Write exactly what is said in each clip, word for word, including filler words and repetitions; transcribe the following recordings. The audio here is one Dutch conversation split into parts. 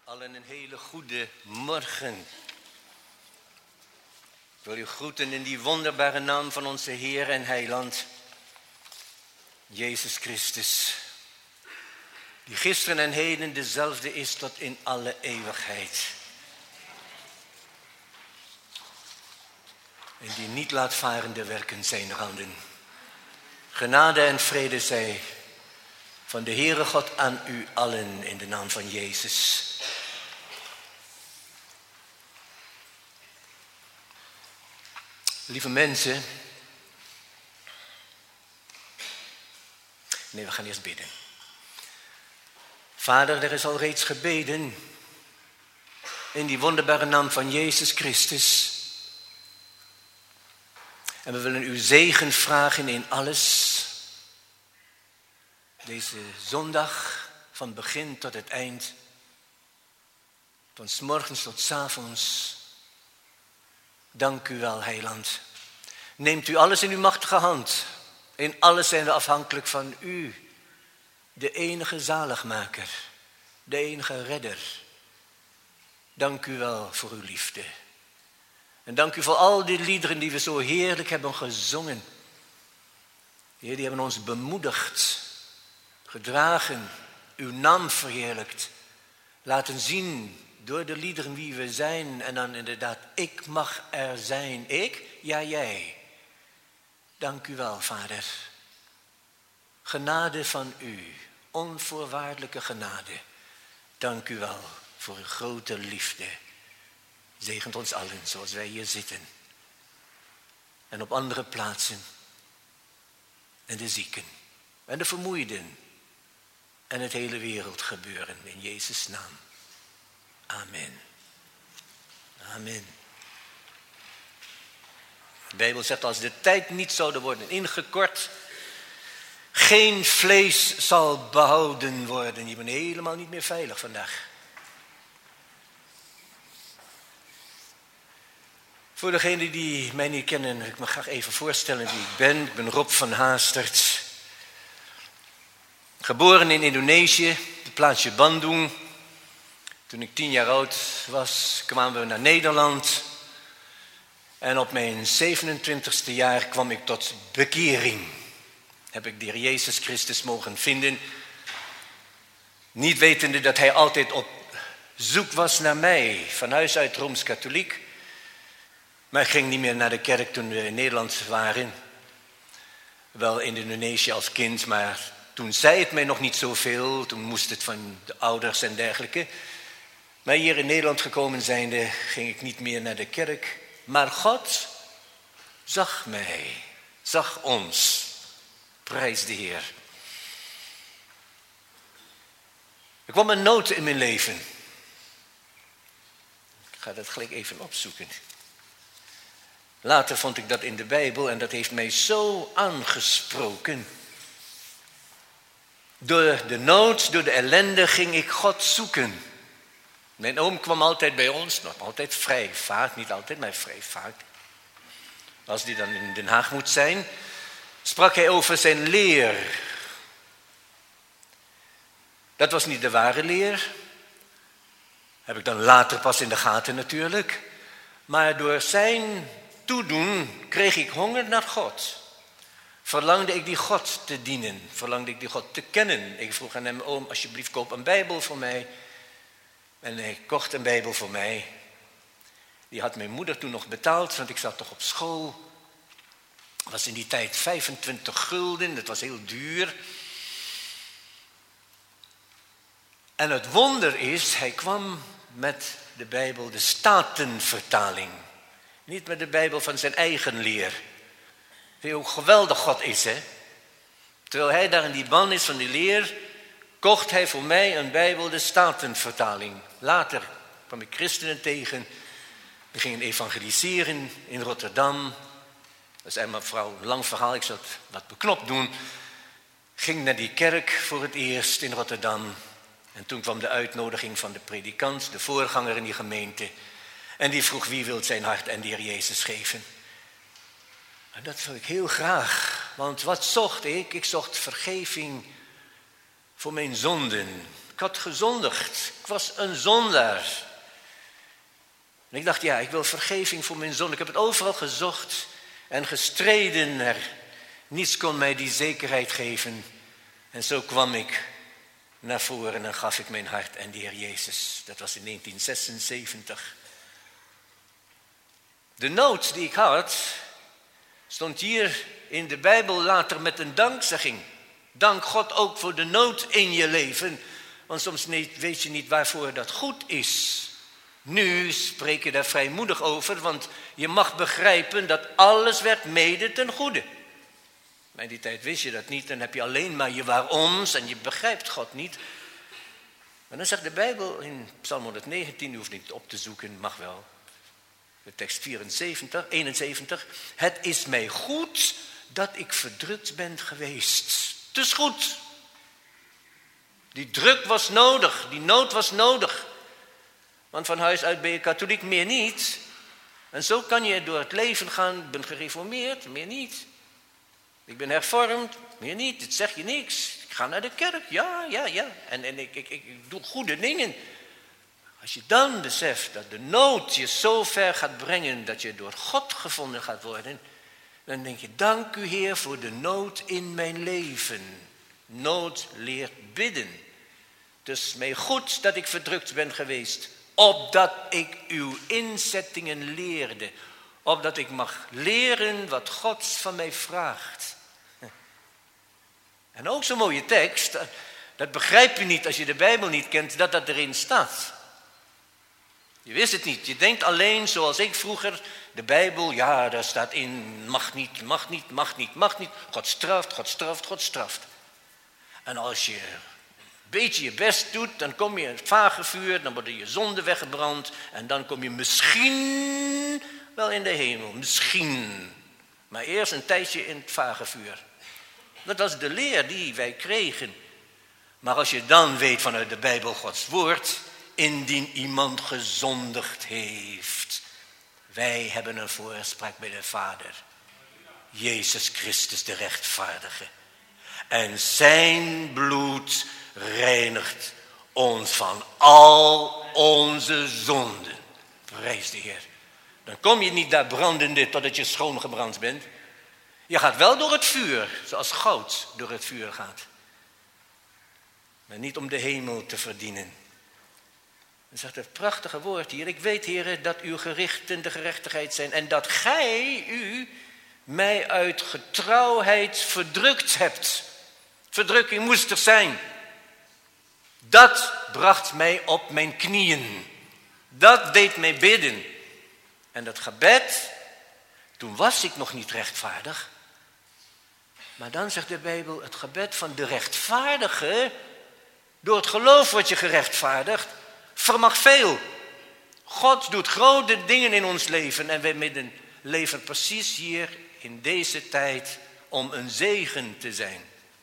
Allen een hele goede morgen. Ik wil u groeten in die wonderbare naam van onze Heer en Heiland, Jezus Christus, die gisteren en heden dezelfde is tot in alle eeuwigheid. En die niet laat varen de werken zijn handen. Genade en vrede zij van de Heere God aan u allen in de naam van Jezus. Lieve mensen. Nee, we gaan eerst bidden. Vader, er is al reeds gebeden in die wonderbare naam van Jezus Christus. En we willen uw zegen vragen in alles. Deze zondag, van begin tot het eind. Van 's morgens tot 's avonds. Dank u wel, Heiland. Neemt u alles in uw machtige hand. In alles zijn we afhankelijk van u. De enige zaligmaker. De enige redder. Dank u wel voor uw liefde. En dank u voor al die liederen die we zo heerlijk hebben gezongen. Heer, die hebben ons bemoedigd. Gedragen. Uw naam verheerlijkt. Laten zien door de liederen wie we zijn. En dan inderdaad, ik mag er zijn. Ik? Ja, jij. Dank u wel, Vader. Genade van u. Onvoorwaardelijke genade. Dank u wel voor uw grote liefde. Zegent ons allen zoals wij hier zitten. En op andere plaatsen. En de zieken. En de vermoeiden. En het hele wereld gebeuren. In Jezus' naam. Amen. Amen. De Bijbel zegt, als de tijd niet zou worden ingekort, geen vlees zal behouden worden. Je bent helemaal niet meer veilig vandaag. Voor degenen die mij niet kennen, ik me graag even voorstellen wie ik ben. Ik ben Rob van Haastert. Geboren in Indonesië, het plaatsje Bandung. Toen ik tien jaar oud was, kwamen we naar Nederland. En op mijn zevenentwintigste jaar kwam ik tot bekering. Heb ik de Heer Jezus Christus mogen vinden. Niet wetende dat hij altijd op zoek was naar mij. Van huis uit Rooms-Katholiek. Maar ik ging niet meer naar de kerk toen we in Nederland waren. Wel in Indonesië als kind, maar toen zei het mij nog niet zoveel. Toen moest het van de ouders en dergelijke. Maar hier in Nederland gekomen zijnde ging ik niet meer naar de kerk. Maar God zag mij, zag ons. Prijs de Heer. Er kwam een nood in mijn leven. Ik ga dat gelijk even opzoeken. Later vond ik dat in de Bijbel en dat heeft mij zo aangesproken. Door de nood, door de ellende ging ik God zoeken. Mijn oom kwam altijd bij ons, nog altijd vrij vaak, niet altijd, maar vrij vaak. Als die dan in Den Haag moet zijn, sprak hij over zijn leer. Dat was niet de ware leer. Heb ik dan later pas in de gaten natuurlijk. Maar door zijn toedoen kreeg ik honger naar God. Verlangde ik die God te dienen, verlangde ik die God te kennen. Ik vroeg aan hem, oom, alsjeblieft koop een Bijbel voor mij. En hij kocht een Bijbel voor mij. Die had mijn moeder toen nog betaald, want ik zat toch op school. Het was in die tijd vijfentwintig gulden, dat was heel duur. En het wonder is, hij kwam met de Bijbel, de Statenvertaling. Niet met de Bijbel van zijn eigen leer. Weet je hoe geweldig God is, hè? Terwijl hij daar in die ban is van die leer, kocht hij voor mij een Bijbel, de Statenvertaling. Later kwam ik christenen tegen. We gingen evangeliseren in Rotterdam. Dat is eenmaal vrouw, een lang verhaal, ik zal het wat beknopt doen. Ging naar die kerk voor het eerst in Rotterdam. En toen kwam de uitnodiging van de predikant, de voorganger in die gemeente. En die vroeg, wie wil zijn hart en de Heer Jezus geven? En dat wil ik heel graag. Want wat zocht ik? Ik zocht vergeving voor mijn zonden. Ik had gezondigd. Ik was een zondaar. En ik dacht, ja, ik wil vergeving voor mijn zonde. Ik heb het overal gezocht en gestreden er. Niets kon mij die zekerheid geven. En zo kwam ik naar voren en gaf ik mijn hart aan de Heer Jezus. Dat was in negentien zesenzeventig. De nood die ik had, stond hier in de Bijbel later met een dankzegging. Dank God ook voor de nood in je leven. Want soms weet je niet waarvoor dat goed is. Nu spreek je daar vrijmoedig over, want je mag begrijpen dat alles werkt mede ten goede. Maar in die tijd wist je dat niet, dan heb je alleen maar je waaroms en je begrijpt God niet. Maar dan zegt de Bijbel in Psalm honderdnegentien, u hoeft niet op te zoeken, mag wel. De tekst vierenzeventig, eenenzeventig. Het is mij goed dat ik verdrukt ben geweest. Het is goed. Die druk was nodig, die nood was nodig. Want van huis uit ben je katholiek, meer niet. En zo kan je door het leven gaan. Ik ben gereformeerd, meer niet. Ik ben hervormd, meer niet. Het zeg je niks. Ik ga naar de kerk, ja, ja, ja. En, en ik, ik, ik, ik doe goede dingen. Als je dan beseft dat de nood je zo ver gaat brengen dat je door God gevonden gaat worden, dan denk je, dank u Heer voor de nood in mijn leven. Nood leert bidden. Dus mij goed dat ik verdrukt ben geweest, opdat ik uw inzettingen leerde. Opdat ik mag leren wat God van mij vraagt. En ook zo'n mooie tekst, dat begrijp je niet als je de Bijbel niet kent, dat dat erin staat. Je wist het niet. Je denkt alleen zoals ik vroeger, de Bijbel, ja, daar staat in, mag niet, mag niet, mag niet, mag niet. God straft, God straft, God straft. En als je een beetje je best doet, dan kom je in het vagevuur, dan worden je zonden weggebrand en dan kom je misschien wel in de hemel. Misschien. Maar eerst een tijdje in het vagevuur. Dat was de leer die wij kregen. Maar als je dan weet vanuit de Bijbel Gods woord, indien iemand gezondigd heeft, wij hebben een voorspraak bij de Vader. Jezus Christus de rechtvaardige. En zijn bloed reinigt ons van al onze zonden. Prijs de Heer. Dan kom je niet daar brandende totdat je schoongebrand bent. Je gaat wel door het vuur, zoals goud door het vuur gaat. Maar niet om de hemel te verdienen. Dan zegt het prachtige woord hier. Ik weet, Heer, dat uw gerichten de gerechtigheid zijn. En dat gij u mij uit getrouwheid verdrukt hebt. Verdrukking moest er zijn. Dat bracht mij op mijn knieën. Dat deed mij bidden. En dat gebed, toen was ik nog niet rechtvaardig. Maar dan zegt de Bijbel, het gebed van de rechtvaardige, door het geloof word je gerechtvaardigd, vermag veel. God doet grote dingen in ons leven en wij midden leven precies hier in deze tijd om een zegen te zijn.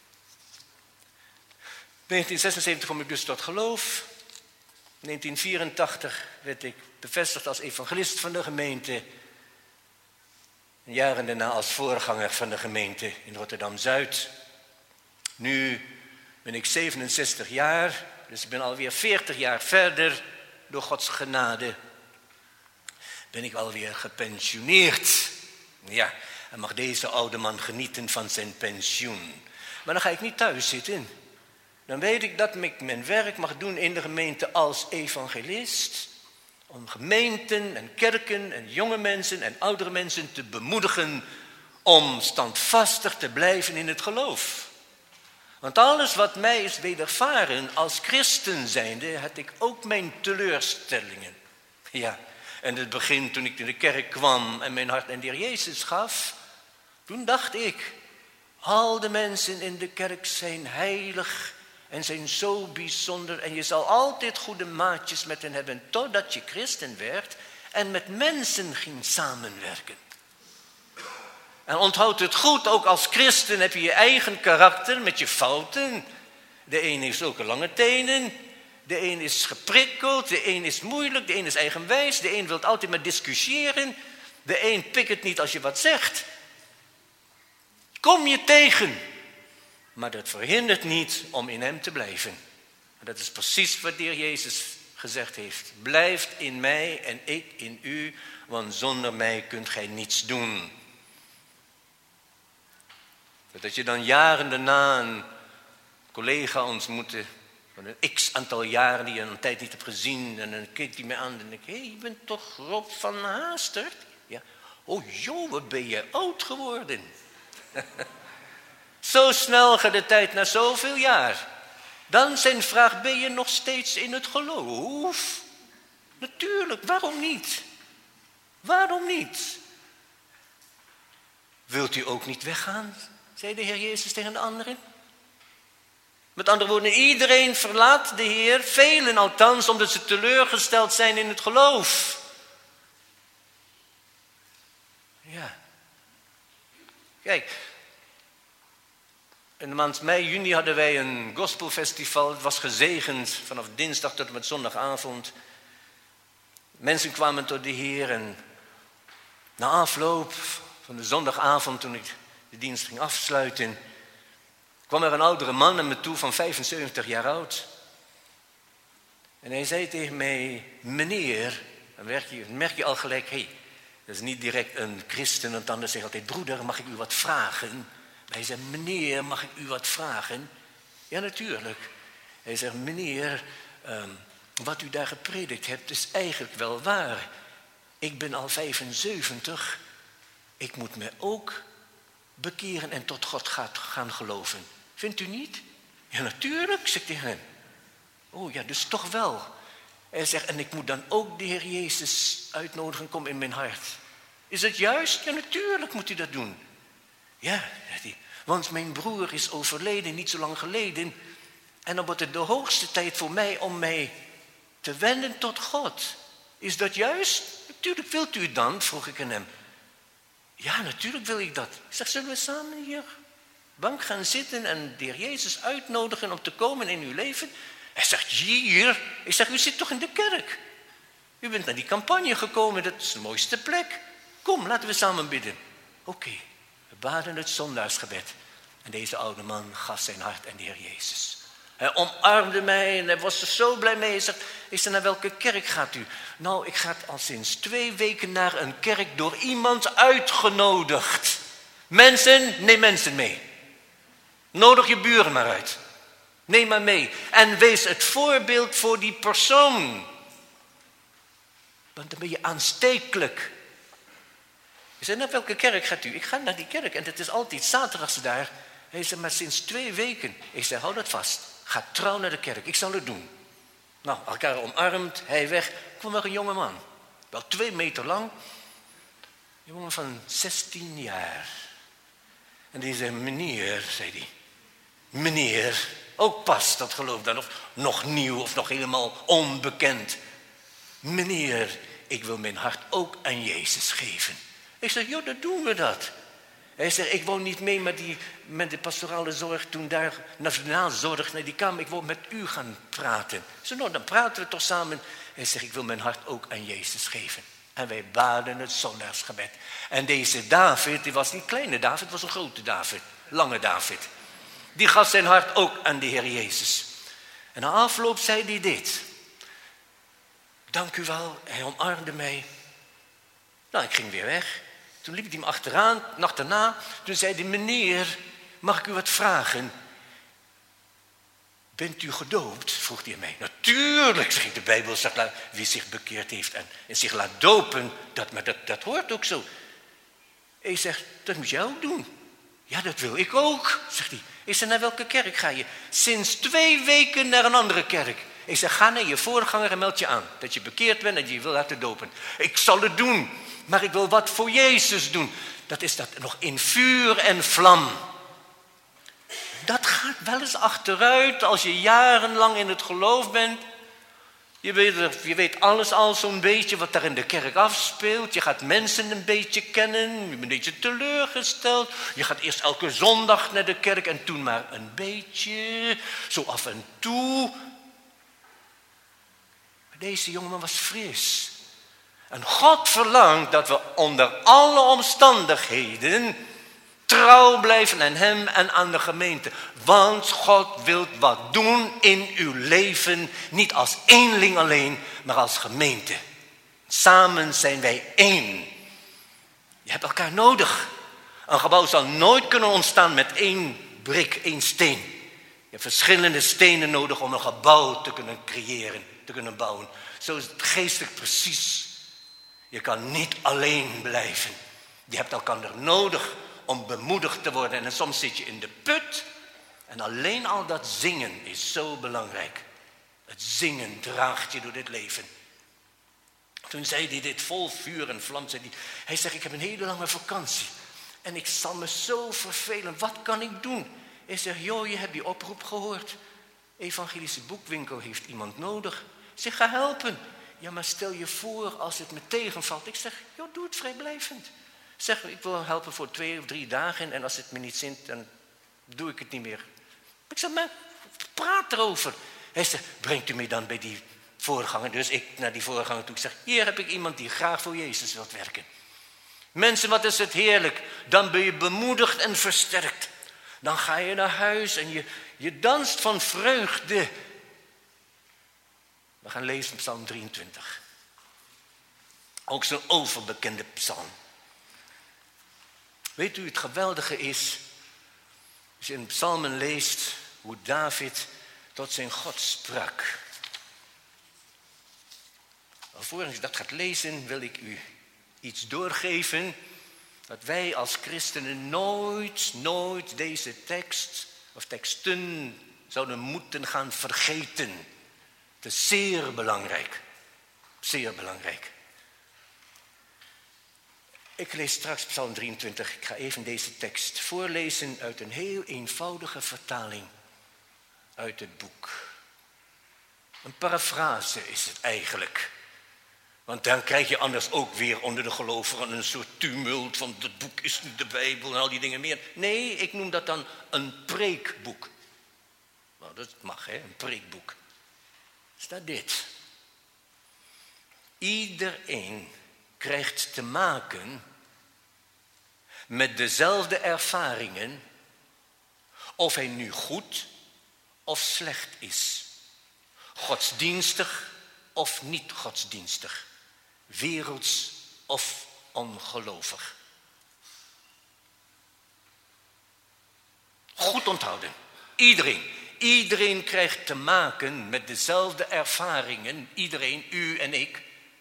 negentien zesenzeventig kom ik dus tot geloof. negentien vierentachtig werd ik bevestigd als evangelist van de gemeente. En jaren daarna als voorganger van de gemeente in Rotterdam-Zuid. Nu ben ik zevenenzestig jaar, dus ik ben alweer veertig jaar verder. Door Gods genade ben ik alweer gepensioneerd. Ja, en mag deze oude man genieten van zijn pensioen. Maar dan ga ik niet thuis zitten. Dan weet ik dat ik mijn werk mag doen in de gemeente als evangelist. Om gemeenten en kerken en jonge mensen en oudere mensen te bemoedigen om standvastig te blijven in het geloof. Want alles wat mij is wedervaren als christen zijnde, had ik ook mijn teleurstellingen. Ja, en het begin toen ik in de kerk kwam en mijn hart aan de Heer Jezus gaf, toen dacht ik, al de mensen in de kerk zijn heilig en zijn zo bijzonder. En je zal altijd goede maatjes met hen hebben totdat je christen werd en met mensen ging samenwerken. En onthoud het goed, ook als christen heb je je eigen karakter met je fouten. De een heeft zulke lange tenen, de een is geprikkeld, de een is moeilijk, de een is eigenwijs, de een wil altijd maar discussiëren, de een pikt het niet als je wat zegt. Kom je tegen, maar dat verhindert niet om in hem te blijven. En dat is precies wat de Heer Jezus gezegd heeft. Blijft in mij en ik in u, want zonder mij kunt gij niets doen. Dat je dan jaren daarna een collega ontmoette, van een x aantal jaren die je een tijd niet hebt gezien. En dan keek hij me aan en ik, hé, hey, je bent toch Rob van Haastert? Ja. Oh joh, wat ben je oud geworden. Zo snel gaat de tijd na zoveel jaar. Dan zijn vraag, ben je nog steeds in het geloof? Natuurlijk, waarom niet? Waarom niet? Wilt u ook niet weggaan? Zei de Heer Jezus tegen de anderen. Met andere woorden, iedereen verlaat de Heer, velen althans, omdat ze teleurgesteld zijn in het geloof. Ja. Kijk, in de maand mei, juni hadden wij een gospelfestival. Het was gezegend vanaf dinsdag tot en met zondagavond. Mensen kwamen tot de Heer en na afloop van de zondagavond, toen ik de dienst ging afsluiten, kwam er een oudere man naar me toe van vijfenzeventig jaar oud. En hij zei tegen mij, meneer, dan merk je, merk je al gelijk, hé, hey, dat is niet direct een christen, want anders zeg je altijd, broeder, mag ik u wat vragen? Hij zei, meneer, mag ik u wat vragen? Ja, natuurlijk. Hij zegt, meneer, um, wat u daar gepredikt hebt is eigenlijk wel waar. Ik ben al vijfenzeventig, ik moet me ook bekeren en tot God gaat gaan geloven. Vindt u niet? Ja, natuurlijk, zeg ik tegen hem. Oh ja, dus toch wel. Hij zegt, en ik moet dan ook de Heer Jezus uitnodigen, kom in mijn hart. Is het juist? Ja, natuurlijk moet u dat doen. Ja, zegt hij, want mijn broer is overleden niet zo lang geleden. En dan wordt het de hoogste tijd voor mij om mij te wenden tot God. Is dat juist? Natuurlijk, wilt u het dan? Vroeg ik aan hem. Ja, natuurlijk wil ik dat. Ik zeg, zullen we samen hier bank gaan zitten en de Heer Jezus uitnodigen om te komen in uw leven? Hij zegt, hier? Ik zeg, u zit toch in de kerk? U bent naar die campagne gekomen, dat is de mooiste plek. Kom, laten we samen bidden. Oké, okay, we baden het zondaarsgebed. En deze oude man gaf zijn hart aan de Heer Jezus. Hij omarmde mij en hij was er zo blij mee. Hij zegt, ik zei, naar welke kerk gaat u? Nou, ik ga al sinds twee weken naar een kerk door iemand uitgenodigd. Mensen, neem mensen mee. Nodig je buren maar uit. Neem maar mee. En wees het voorbeeld voor die persoon. Want dan ben je aanstekelijk. Ik zei, naar welke kerk gaat u? Ik ga naar die kerk en het is altijd zaterdags daar. Hij zei, maar sinds twee weken. Ik zei, hou dat vast. Ga trouw naar de kerk. Ik zal het doen. Nou, elkaar omarmd, hij weg. Kwam er een jonge man. Wel twee meter lang. Een jongen van zestien jaar. En die zei, meneer, zei hij. Meneer, ook pas dat geloof dan. Of nog nieuw of nog helemaal onbekend. Meneer, ik wil mijn hart ook aan Jezus geven. Ik zeg, joh, dat doen we dat. Hij zegt, ik woon niet mee met, die, met de pastorale zorg toen daar, nationaal zorg, naar die kamer. Ik wil met u gaan praten. Ik zeg, nou, dan praten we toch samen. Hij zegt, ik wil mijn hart ook aan Jezus geven. En wij baden het zondaarsgebed. En deze David, die was niet kleine David, het was een grote David. Lange David. Die gaf zijn hart ook aan de Heer Jezus. En na afloop zei hij dit. Dank u wel, hij omarmde mij. Nou, ik ging weer weg. Toen liep hij me achteraan, nacht daarna. Toen zei hij, meneer, mag ik u wat vragen? Bent u gedoopt? Vroeg hij aan mij. Natuurlijk, zeg ik, de Bijbel zegt, wie zich bekeerd heeft en, en zich laat dopen, dat, maar dat, dat hoort ook zo. Ik zeg, dat moet jij ook doen. Ja, dat wil ik ook, zegt hij. Ik zeg, naar welke kerk ga je? Sinds twee weken naar een andere kerk. Ik zeg, ga naar je voorganger en meld je aan. Dat je bekeerd bent en je wil laten dopen. Ik zal het doen, maar ik wil wat voor Jezus doen. Dat is dat nog in vuur en vlam. Dat gaat wel eens achteruit als je jarenlang in het geloof bent. Je weet, je weet alles al zo'n beetje wat daar in de kerk afspeelt. Je gaat mensen een beetje kennen. Je bent een beetje teleurgesteld. Je gaat eerst elke zondag naar de kerk en toen maar een beetje. Zo af en toe. Maar deze jongeman was fris. En God verlangt dat we onder alle omstandigheden trouw blijven aan hem en aan de gemeente. Want God wil wat doen in uw leven. Niet als eenling alleen, maar als gemeente. Samen zijn wij één. Je hebt elkaar nodig. Een gebouw zal nooit kunnen ontstaan met één brik, één steen. Je hebt verschillende stenen nodig om een gebouw te kunnen creëren, te kunnen bouwen. Zo is het geestelijk precies. Je kan niet alleen blijven. Je hebt elkaar nodig om bemoedigd te worden. En soms zit je in de put. En alleen al dat zingen is zo belangrijk. Het zingen draagt je door dit leven. Toen zei hij dit vol vuur en vlam. Zei hij, hij zegt, ik heb een hele lange vakantie. En ik zal me zo vervelen. Wat kan ik doen? Hij zegt, joh, je hebt die oproep gehoord. Evangelische Boekwinkel heeft iemand nodig. Ik zeg, ga helpen. Ja, maar stel je voor als het me tegenvalt. Ik zeg, joh, doe het vrijblijvend. Zeg, ik wil helpen voor twee of drie dagen. En als het me niet zint, dan doe ik het niet meer. Ik zeg, maar praat erover. Hij zegt, brengt u me dan bij die voorganger. Dus ik naar die voorganger toe. Ik zeg, hier heb ik iemand die graag voor Jezus wilt werken. Mensen, wat is het heerlijk. Dan ben je bemoedigd en versterkt. Dan ga je naar huis en je, je danst van vreugde. We gaan lezen Psalm drieëntwintig. Ook zo'n overbekende psalm. Weet u, het geweldige is, als je in psalmen leest hoe David tot zijn God sprak. Alvorens je dat gaat lezen, wil ik u iets doorgeven. Dat wij als christenen nooit, nooit deze tekst of teksten zouden moeten gaan vergeten. Het is zeer belangrijk. Zeer belangrijk. Ik lees straks Psalm drieëntwintig. Ik ga even deze tekst voorlezen uit een heel eenvoudige vertaling uit het boek. Een parafrase is het eigenlijk. Want dan krijg je anders ook weer onder de gelovigen een soort tumult van het boek is niet de Bijbel en al die dingen meer. Nee, ik noem dat dan een preekboek. Nou, dat mag, hè, een preekboek. Staat dit. Iedereen krijgt te maken met dezelfde ervaringen, of hij nu goed of slecht is. Godsdienstig of niet godsdienstig. Werelds of ongelovig. Goed onthouden. Iedereen. Iedereen krijgt te maken met dezelfde ervaringen. Iedereen, u en ik.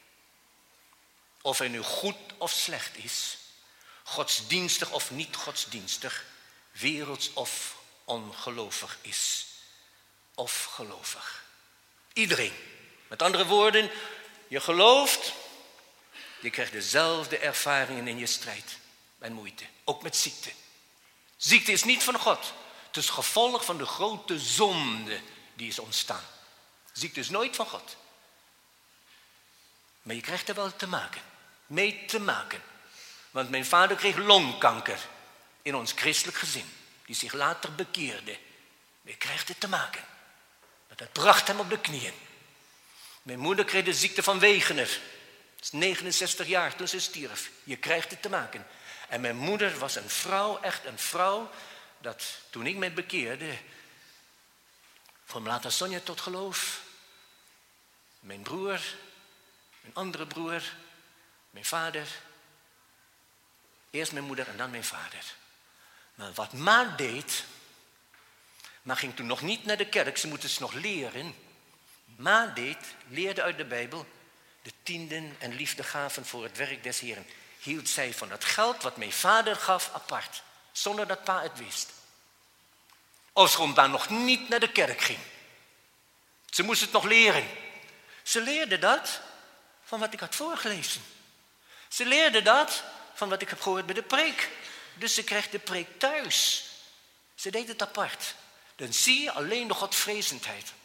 Of hij nu goed of slecht is. Godsdienstig of niet godsdienstig. Werelds of ongelovig is. Of gelovig. Iedereen. Met andere woorden, je gelooft, je krijgt dezelfde ervaringen in je strijd en moeite. Ook met ziekte. Ziekte is niet van God. Het is gevolg van de grote zonde die is ontstaan. Ziekte is nooit van God. Maar je krijgt er wel te maken. Mee te maken. Want mijn vader kreeg longkanker in ons christelijk gezin. Die zich later bekeerde. Maar je krijgt het te maken. Want dat bracht hem op de knieën. Mijn moeder kreeg de ziekte van Wegener. Dat is negenenzestig jaar toen ze stierf. Je krijgt het te maken. En mijn moeder was een vrouw, echt een vrouw, dat toen ik mij bekeerde, kwam later Sonja tot geloof. Mijn broer, mijn andere broer, mijn vader. Eerst mijn moeder en dan mijn vader. Maar wat Ma deed, Ma ging toen nog niet naar de kerk, ze moest het nog leren. Ma deed, leerde uit de Bijbel, de tienden en liefdegaven voor het werk des Heren. Hield zij van het geld wat mijn vader gaf apart, zonder dat Pa het wist. Ofschoon Pa nog niet naar de kerk ging. Ze moest het nog leren. Ze leerde dat van wat ik had voorgelezen. Ze leerde dat van wat ik heb gehoord bij de preek. Dus ze kreeg de preek thuis. Ze deed het apart. Dan zie je alleen de godvrezendheid.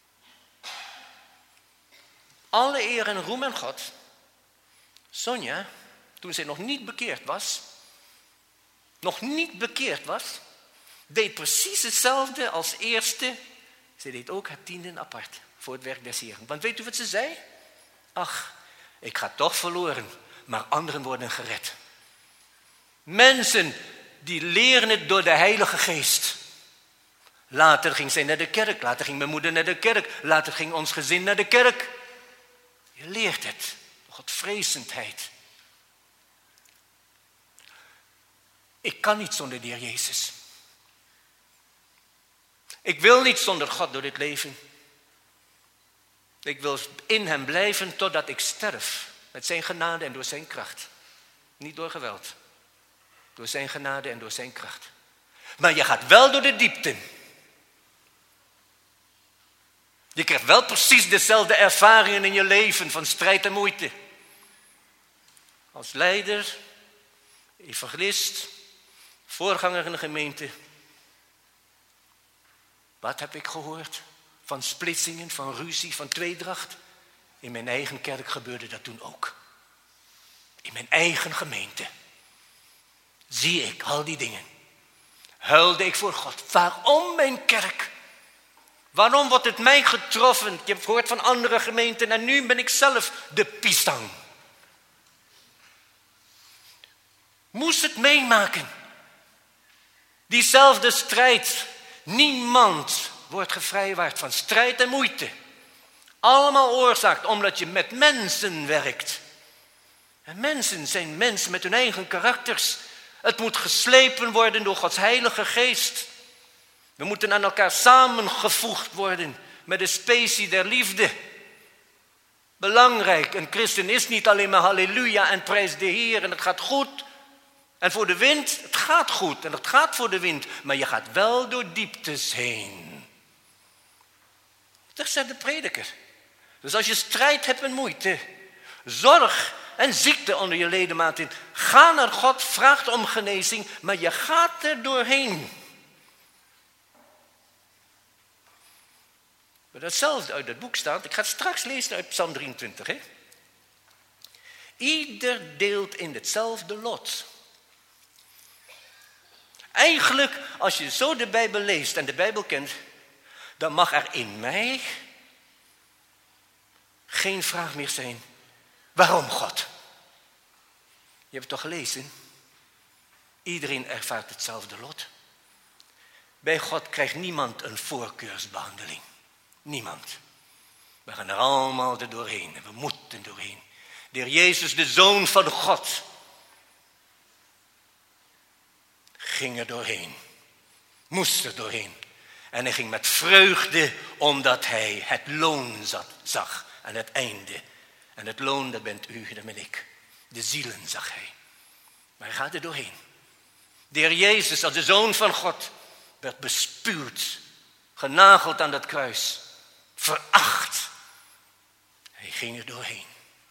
Alle eer en roem aan God. Sonja, toen zij nog niet bekeerd was, nog niet bekeerd was, deed precies hetzelfde als eerste. Ze deed ook het tienden apart voor het werk des Heren. Want weet u wat ze zei? Ach, ik ga toch verloren, maar anderen worden gered. Mensen, die leren het door de Heilige Geest. Later ging zij naar de kerk, later ging mijn moeder naar de kerk, later ging ons gezin naar de kerk. Je leert het, Godvrezendheid. Ik kan niet zonder de Heer Jezus. Ik wil niet zonder God door dit leven. Ik wil in hem blijven totdat ik sterf. Met zijn genade en door zijn kracht. Niet door geweld. Door zijn genade en door zijn kracht. Maar je gaat wel door de diepte. Je krijgt wel precies dezelfde ervaringen in je leven van strijd en moeite. Als leider, evangelist, voorganger in de gemeente. Wat heb ik gehoord? Van splitsingen, van ruzie, van tweedracht. In mijn eigen kerk gebeurde dat toen ook. In mijn eigen gemeente. Zie ik al die dingen. Huilde ik voor God. Waarom mijn kerk? Waarom wordt het mij getroffen? Je hebt gehoord van andere gemeenten en nu ben ik zelf de pisang. Moest het meemaken. Diezelfde strijd. Niemand wordt gevrijwaard van strijd en moeite. Allemaal oorzaakt omdat je met mensen werkt. En mensen zijn mensen met hun eigen karakters. Het moet geslepen worden door Gods Heilige Geest. We moeten aan elkaar samengevoegd worden met de specie der liefde. Belangrijk, een christen is niet alleen maar halleluja en prijs de Heer en het gaat goed. En voor de wind, het gaat goed en het gaat voor de wind. Maar je gaat wel door dieptes heen. Dat zegt de prediker. Dus als je strijd hebt en moeite, zorg en ziekte onder je ledematen, ga naar God, vraag om genezing, maar je gaat er doorheen. Maar datzelfde uit het boek staat, ik ga het straks lezen uit Psalm drieëntwintig. Hè? Ieder deelt in hetzelfde lot. Eigenlijk, als je zo de Bijbel leest en de Bijbel kent, dan mag er in mij geen vraag meer zijn. Waarom God? Je hebt het toch gelezen? Iedereen ervaart hetzelfde lot. Bij God krijgt niemand een voorkeursbehandeling. Niemand. We gaan er allemaal er doorheen en we moeten doorheen. De Heer Jezus, de Zoon van God, ging er doorheen. Moest er doorheen. En hij ging met vreugde omdat hij het loon zag aan het einde. En het loon, dat bent u, dat ben ik. De zielen zag hij. Maar hij gaat er doorheen. De Heer Jezus als de Zoon van God werd bespuwd. Genageld aan dat kruis. Veracht. Hij ging er doorheen.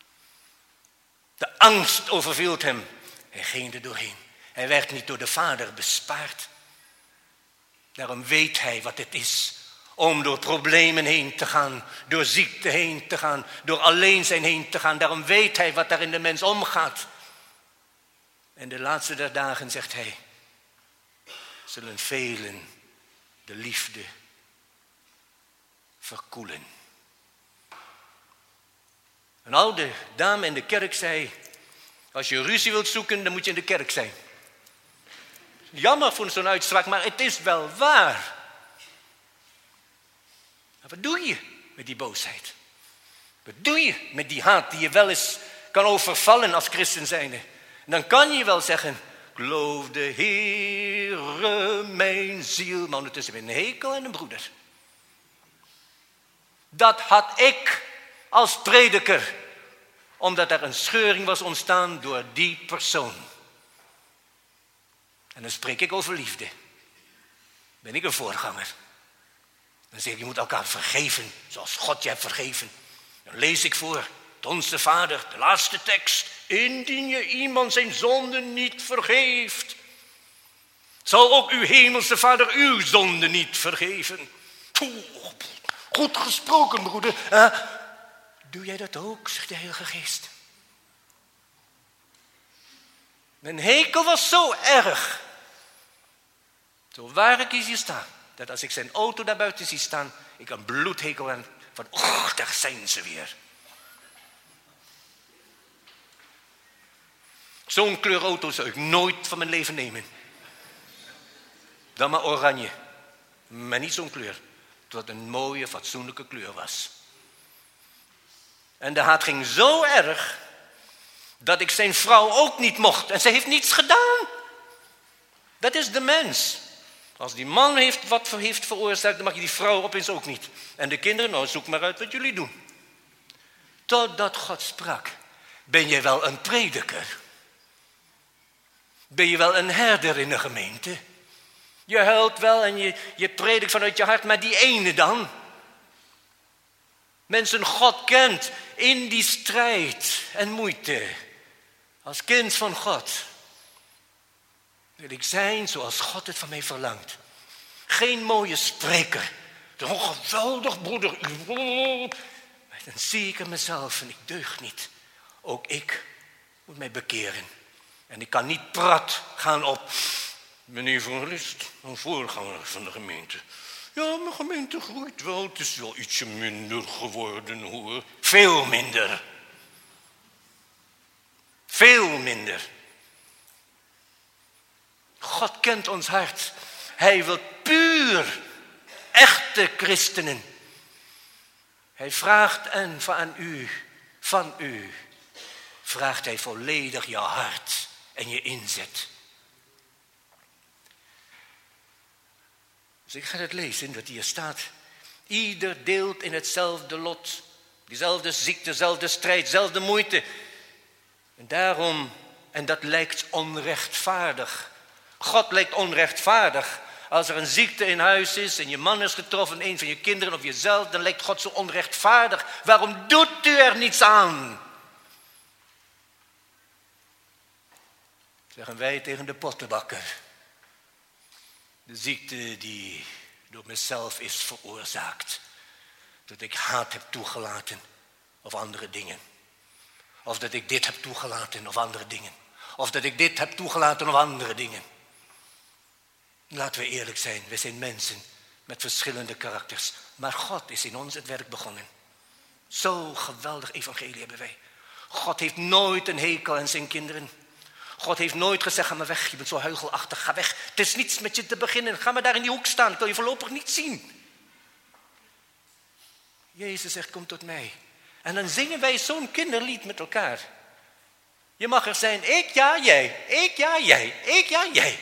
De angst overviel hem. Hij ging er doorheen. Hij werd niet door de Vader bespaard. Daarom weet hij wat het is om door problemen heen te gaan, door ziekte heen te gaan, door alleen zijn heen te gaan. Daarom weet hij wat daar in de mens omgaat. En de laatste der dagen, zegt hij, zullen velen de liefde verkoelen. Een oude dame in de kerk zei, als je ruzie wilt zoeken, dan moet je in de kerk zijn. Jammer voor zo'n uitspraak, maar het is wel waar. Maar wat doe je met die boosheid? Wat doe je met die haat die je wel eens kan overvallen als christen zijnde? En dan kan je wel zeggen, ik loof de Heere mijn ziel. Maar ondertussen ben je een hekel en een broeder. Dat had ik als prediker. Omdat er een scheuring was ontstaan door die persoon. En dan spreek ik over liefde. Ben ik een voorganger. Dan zeg ik, je moet elkaar vergeven, zoals God je hebt vergeven. Dan lees ik voor, het Onze Vader, de laatste tekst. Indien je iemand zijn zonde niet vergeeft, zal ook uw hemelse Vader uw zonde niet vergeven. Poeh, goed gesproken, broeder. Uh, doe jij dat ook, zegt de Heilige Geest. Mijn hekel was zo erg. Zo waar ik hier sta. Dat als ik zijn auto daar buiten zie staan. Ik een bloedhekel heb van. Och, daar zijn ze weer. Zo'n kleur auto zou ik nooit van mijn leven nemen. Dan maar oranje. Maar niet zo'n kleur. Tot een mooie, fatsoenlijke kleur was. En de haat ging zo erg dat ik zijn vrouw ook niet mocht. En ze heeft niets gedaan. Dat is de mens. Als die man heeft wat heeft veroorzaakt, dan mag je die vrouw opeens ook niet. En de kinderen, nou zoek maar uit wat jullie doen. Totdat God sprak. Ben je wel een prediker? Ben je wel een herder in de gemeente? Je huilt wel en je, je predikt vanuit je hart, maar die ene dan? Mensen, God kent in die strijd en moeite. Als kind van God wil ik zijn zoals God het van mij verlangt. Geen mooie spreker. Oh, geweldig broeder. Maar dan zie ik in mezelf en ik deug niet. Ook ik moet mij bekeren. En ik kan niet prat gaan op meneer Van Rist, een voorganger van de gemeente. Ja, mijn gemeente groeit wel. Het is wel ietsje minder geworden, hoor. Veel minder. Veel minder. God kent ons hart. Hij wil puur, echte christenen. Hij vraagt en van u, van u, vraagt hij volledig je hart en je inzet. Dus ik ga het lezen wat hier staat. Ieder deelt in hetzelfde lot. Diezelfde ziekte, dezelfde strijd, dezelfde moeite. En daarom, en dat lijkt onrechtvaardig. God lijkt onrechtvaardig. Als er een ziekte in huis is en je man is getroffen, een van je kinderen of jezelf, dan lijkt God zo onrechtvaardig. Waarom doet u er niets aan? Zeggen wij tegen de pottenbakker. De ziekte die door mezelf is veroorzaakt. Dat ik haat heb toegelaten of andere dingen. Of dat ik dit heb toegelaten of andere dingen. Of dat ik dit heb toegelaten of andere dingen. Laten we eerlijk zijn, we zijn mensen met verschillende karakters. Maar God is in ons het werk begonnen. Zo geweldig evangelie hebben wij. God heeft nooit een hekel aan zijn kinderen. God heeft nooit gezegd, ga maar weg, je bent zo huichelachtig, ga weg. Het is niets met je te beginnen, ga maar daar in die hoek staan, ik wil je voorlopig niet zien. Jezus zegt, kom tot mij. En dan zingen wij zo'n kinderlied met elkaar. Je mag er zijn, ik ja, jij, ik ja, jij, ik ja, jij.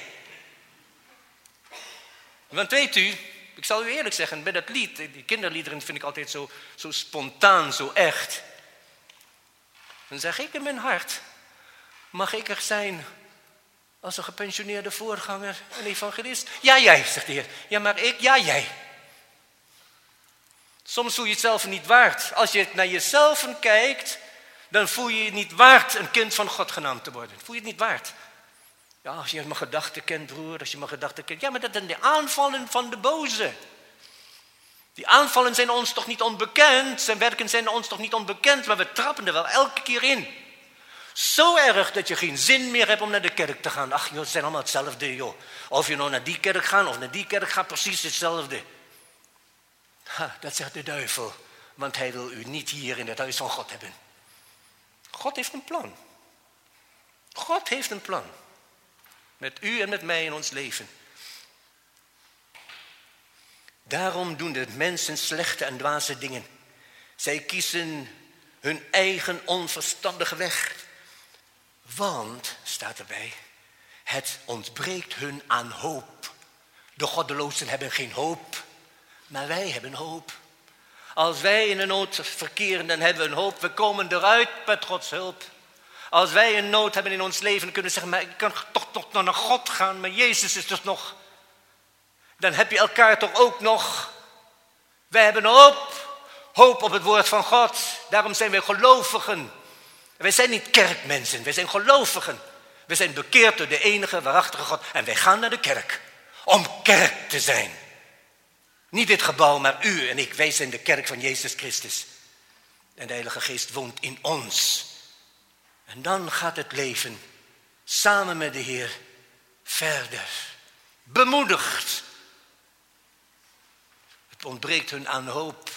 Want weet u, ik zal u eerlijk zeggen, bij dat lied, die kinderliederen vind ik altijd zo, zo spontaan, zo echt. Dan zeg ik in mijn hart, mag ik er zijn als een gepensioneerde voorganger, een evangelist? Ja, jij, zegt de Heer. Ja, maar ik, ja, jij. Soms voel je het zelf niet waard. Als je naar jezelf kijkt, dan voel je je niet waard een kind van God genaamd te worden. Voel je het niet waard. Ja, als je mijn gedachten kent, broer, als je mijn gedachten kent. Ja, maar dat zijn de aanvallen van de boze. Die aanvallen zijn ons toch niet onbekend. Zijn werken zijn ons toch niet onbekend, maar we trappen er wel elke keer in. Zo erg dat je geen zin meer hebt om naar de kerk te gaan. Ach joh, het zijn allemaal hetzelfde joh. Of je nou naar die kerk gaat of naar die kerk gaat, precies hetzelfde. Ha, dat zegt de duivel. Want hij wil u niet hier in het huis van God hebben. God heeft een plan. God heeft een plan. Met u en met mij in ons leven. Daarom doen de mensen slechte en dwaze dingen. Zij kiezen hun eigen onverstandige weg. Want, staat erbij, het ontbreekt hun aan hoop. De goddelozen hebben geen hoop, maar wij hebben hoop. Als wij in een nood verkeren, dan hebben we een hoop. We komen eruit met Gods hulp. Als wij een nood hebben in ons leven, dan kunnen we zeggen, maar ik kan toch, toch nog naar God gaan, maar Jezus is er nog. Dan heb je elkaar toch ook nog. Wij hebben hoop. Hoop op het woord van God. Daarom zijn wij gelovigen. Wij zijn niet kerkmensen, wij zijn gelovigen. We zijn bekeerd door de enige waarachtige God. En wij gaan naar de kerk om kerk te zijn. Niet dit gebouw, maar u en ik. Wij zijn de kerk van Jezus Christus. En de Heilige Geest woont in ons. En dan gaat het leven samen met de Heer verder. Bemoedigd. Het ontbreekt hun aan hoop.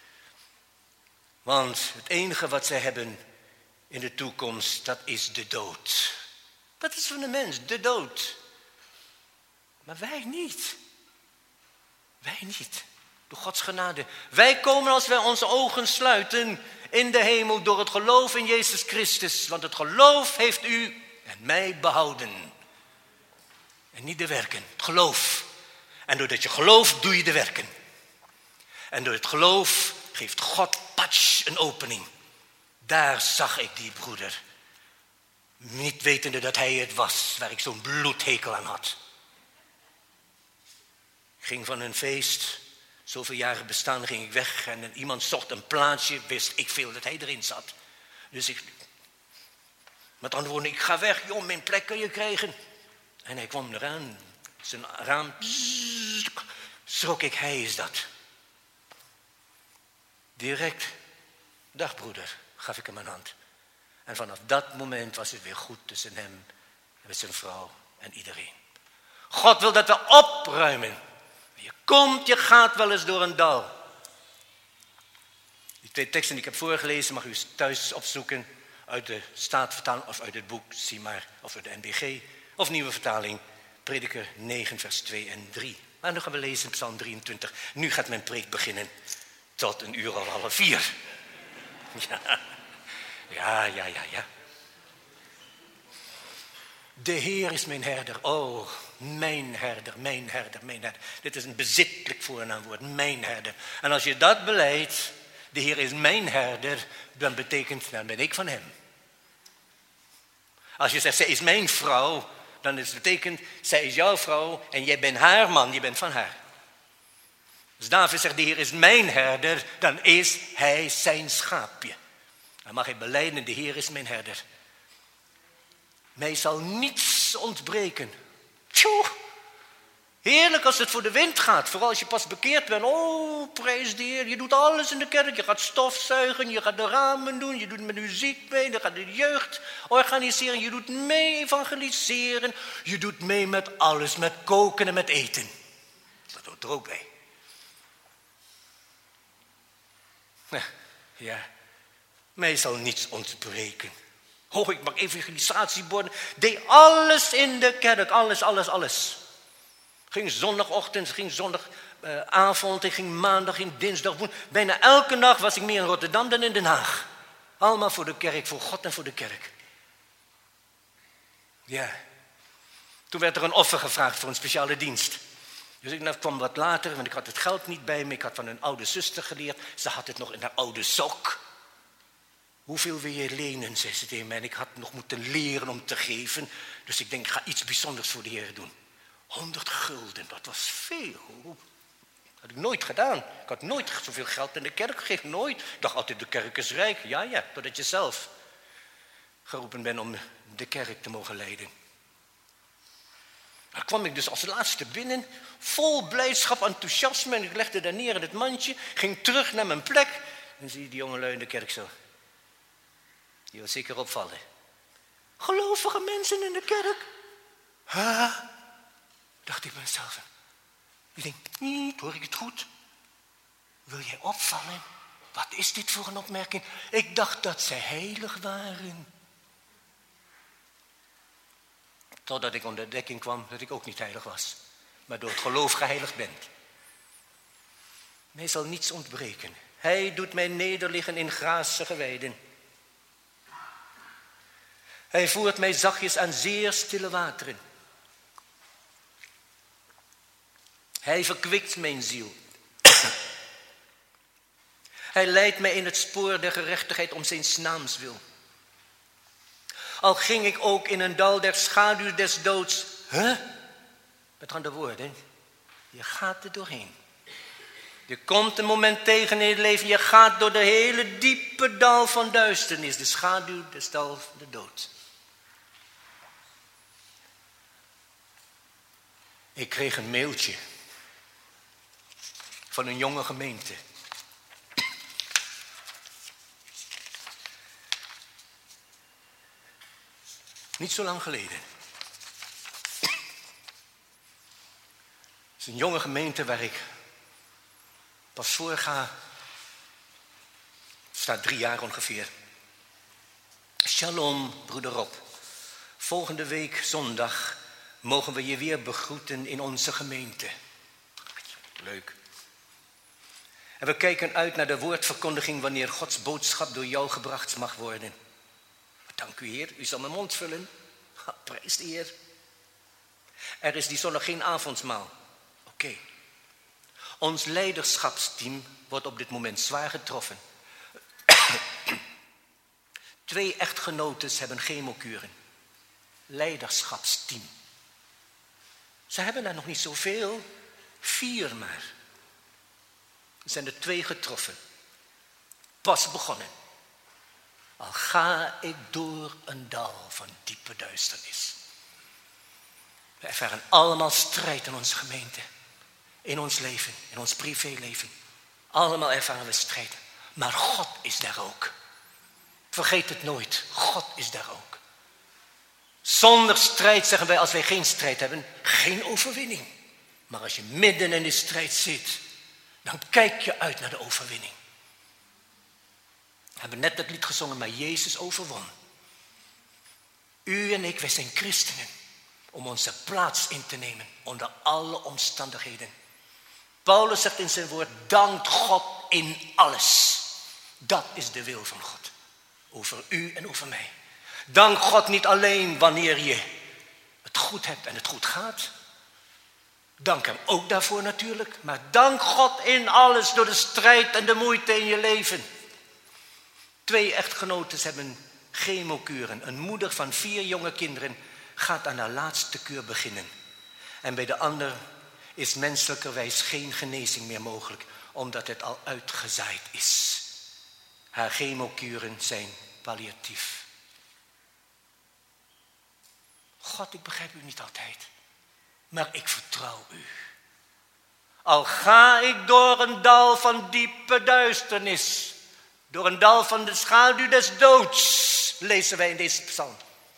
Want het enige wat zij hebben in de toekomst, dat is de dood. Dat is van de mens, de dood. Maar wij niet. Wij niet. Door Gods genade. Wij komen als wij onze ogen sluiten in de hemel door het geloof in Jezus Christus. Want het geloof heeft u en mij behouden. En niet de werken. Het geloof. En doordat je gelooft, doe je de werken. En door het geloof geeft God, patsch, een opening. Daar zag ik die broeder. Niet wetende dat hij het was waar ik zo'n bloedhekel aan had. Ik ging van een feest, zoveel jaren bestaan, ging ik weg. En iemand zocht een plaatsje, wist ik veel dat hij erin zat. Dus ik, met andere woorden, ik ga weg. Joh, mijn plek kun je krijgen. En hij kwam eraan. Zijn raam, bzzz, schrok ik, hij is dat. Direct, dag broeder, gaf ik hem een hand. En vanaf dat moment was het weer goed tussen hem en met zijn vrouw en iedereen. God wil dat we opruimen. Je komt, je gaat wel eens door een dal. Die twee teksten die ik heb voorgelezen mag u thuis opzoeken uit de Statenvertaling of uit het boek, zie maar, of uit de N B G of Nieuwe Vertaling, Prediker negen vers twee en drie. Maar nu gaan we lezen Psalm drieëntwintig. Nu gaat mijn preek beginnen tot een uur of half vier. Ja, ja, ja, ja, ja. De Heer is mijn herder. Oh, mijn herder, mijn herder, mijn herder. Dit is een bezittelijk voornaamwoord, mijn herder. En als je dat beleidt, de Heer is mijn herder, dan betekent, dan ben ik van hem. Als je zegt, zij is mijn vrouw, dan is het betekent, zij is jouw vrouw en jij bent haar man, je bent van haar. Als David zegt, de Heer is mijn herder, dan is hij zijn schaapje. Dan mag hij belijden, de Heer is mijn herder. Mij zal niets ontbreken. Tjoe, heerlijk als het voor de wind gaat. Vooral als je pas bekeerd bent. Oh, prijs de Heer. Je doet alles in de kerk. Je gaat stofzuigen, je gaat de ramen doen. Je doet met muziek mee, je gaat de jeugd organiseren. Je doet mee evangeliseren. Je doet mee met alles, met koken en met eten. Dat hoort er ook bij. Ja, mij zal niets ontbreken. Oh, ik mag evangelisatieborden. Deed alles in de kerk. Alles, alles, alles. Ging zondagochtend, ging zondagavond, ik ging maandag, ging dinsdag. Bijna elke dag was ik meer in Rotterdam dan in Den Haag. Allemaal voor de kerk, voor God en voor de kerk. Ja. Toen werd er een offer gevraagd voor een speciale dienst. Dus ik kwam wat later, want ik had het geld niet bij me. Ik had van een oude zuster geleerd. Ze had het nog in haar oude sok. Hoeveel wil je lenen, zei ze tegen mij. En ik had nog moeten leren om te geven. Dus ik denk, ik ga iets bijzonders voor de Heer doen. Honderd gulden, dat was veel. Dat had ik nooit gedaan. Ik had nooit zoveel geld in de kerk gegeven, nooit. Ik dacht altijd, de kerk is rijk. Ja, ja, totdat je zelf geroepen bent om de kerk te mogen leiden. Daar kwam ik dus als laatste binnen, vol blijdschap, enthousiasme. En ik legde daar neer in het mandje, ging terug naar mijn plek. En zie je die jongelui in de kerk zo. Die wil zeker opvallen. Gelovige mensen in de kerk. Huh? Dacht ik bij mezelf. Ik denk, niet, hoor ik het goed? Wil jij opvallen? Wat is dit voor een opmerking? Ik dacht dat zij heilig waren. Totdat ik onder dekking kwam dat ik ook niet heilig was. Maar door het geloof geheiligd bent. Mij zal niets ontbreken. Hij doet mij nederliggen in grazige weiden. Hij voert mij zachtjes aan zeer stille wateren. Hij verkwikt mijn ziel. Hij leidt mij in het spoor der gerechtigheid om zijn naams wil. Al ging ik ook in een dal der schaduw des doods. Huh? Met andere woorden, je gaat er doorheen. Je komt een moment tegen in het leven, je gaat door de hele diepe dal van duisternis. De schaduw des dal van de dood. Ik kreeg een mailtje van een jonge gemeente. Niet zo lang geleden. Het is een jonge gemeente waar ik pas voor ga. Het staat drie jaar ongeveer. Shalom, broeder Rob. Volgende week zondag mogen we je weer begroeten in onze gemeente. Leuk. En we kijken uit naar de woordverkondiging wanneer Gods boodschap door jou gebracht mag worden. Dank u, Heer. U zal mijn mond vullen. Prijs de Heer. Er is die zondag geen avondmaal. Oké. Okay. Ons leiderschapsteam wordt op dit moment zwaar getroffen. Twee echtgenotes hebben chemokuren. Leiderschapsteam. Ze hebben er nog niet zoveel. Vier maar. Er zijn er twee getroffen. Pas begonnen. Al ga ik door een dal van diepe duisternis. We ervaren allemaal strijd in onze gemeente. In ons leven, in ons privéleven. Allemaal ervaren we strijd. Maar God is daar ook. Vergeet het nooit. God is daar ook. Zonder strijd, zeggen wij, als wij geen strijd hebben, geen overwinning. Maar als je midden in de strijd zit, dan kijk je uit naar de overwinning. We hebben net het lied gezongen, maar Jezus overwon. U en ik, wij zijn christenen. Om onze plaats in te nemen onder alle omstandigheden. Paulus zegt in zijn woord, dankt God in alles. Dat is de wil van God. Over u en over mij. Dank God niet alleen wanneer je het goed hebt en het goed gaat. Dank hem ook daarvoor natuurlijk. Maar dank God in alles door de strijd en de moeite in je leven. Twee echtgenotes hebben chemokuren. Een moeder van vier jonge kinderen gaat aan haar laatste kuur beginnen. En bij de ander is menselijkerwijs geen genezing meer mogelijk, omdat het al uitgezaaid is. Haar chemokuren zijn palliatief. God, ik begrijp u niet altijd, maar ik vertrouw u. Al ga ik door een dal van diepe duisternis, door een dal van de schaduw des doods, lezen wij in deze psalm.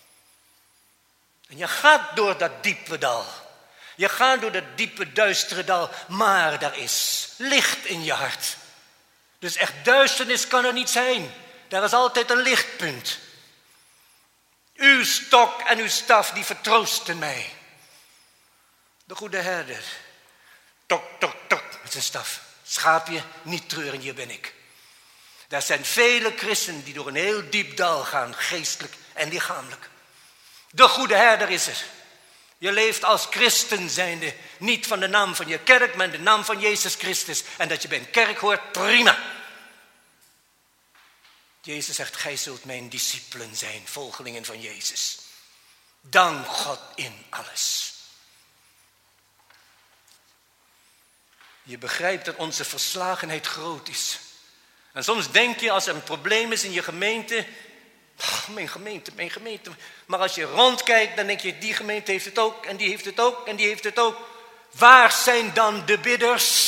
En je gaat door dat diepe dal. Je gaat door dat diepe, duistere dal. Maar daar is licht in je hart. Dus echt duisternis kan er niet zijn. Daar is altijd een lichtpunt. Uw stok en uw staf, die vertroosten mij. De goede herder. Tok, tok, tok, met zijn staf. Schaapje, niet treuren, hier ben ik. Daar zijn vele christenen die door een heel diep dal gaan, geestelijk en lichamelijk. De goede herder is er. Je leeft als christen zijnde, niet van de naam van je kerk, maar de naam van Jezus Christus. En dat je bij een kerk hoort, prima. Jezus zegt, gij zult mijn discipelen zijn, volgelingen van Jezus. Dank God in alles. Je begrijpt dat onze verslagenheid groot is. En soms denk je, als er een probleem is in je gemeente, oh, mijn gemeente, mijn gemeente. Maar als je rondkijkt, dan denk je, die gemeente heeft het ook, en die heeft het ook, en die heeft het ook. Waar zijn dan de bidders?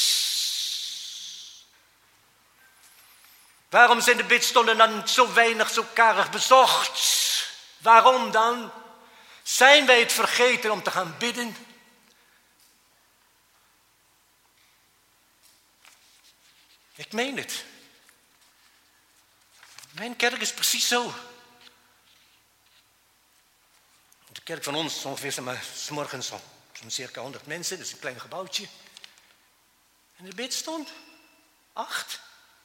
Waarom zijn de bidstonden dan zo weinig, zo karig bezocht? Waarom dan? Zijn wij het vergeten om te gaan bidden? Ik meen het. Mijn kerk is precies zo. De kerk van ons is ongeveer, zeg maar, 's morgens zo'n circa honderd mensen. Dat is een klein gebouwtje. En de bidstond? Acht?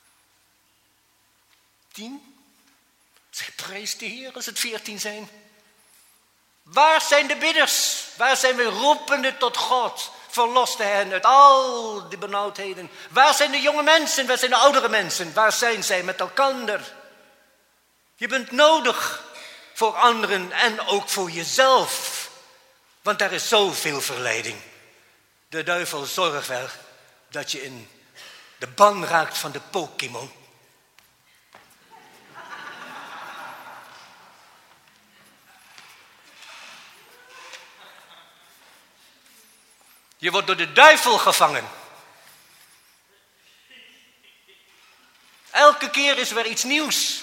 Tien? Zeg, prijs de Heer als het veertien zijn. Waar zijn de bidders? Waar zijn we roepende tot God? Verloste hen uit al die benauwdheden. Waar zijn de jonge mensen? Waar zijn de oudere mensen? Waar zijn zij met elkander? Je bent nodig voor anderen en ook voor jezelf. Want er is zoveel verleiding. De duivel zorgt wel dat je in de ban raakt van de Pokémon. Je wordt door de duivel gevangen. Elke keer is er weer iets nieuws.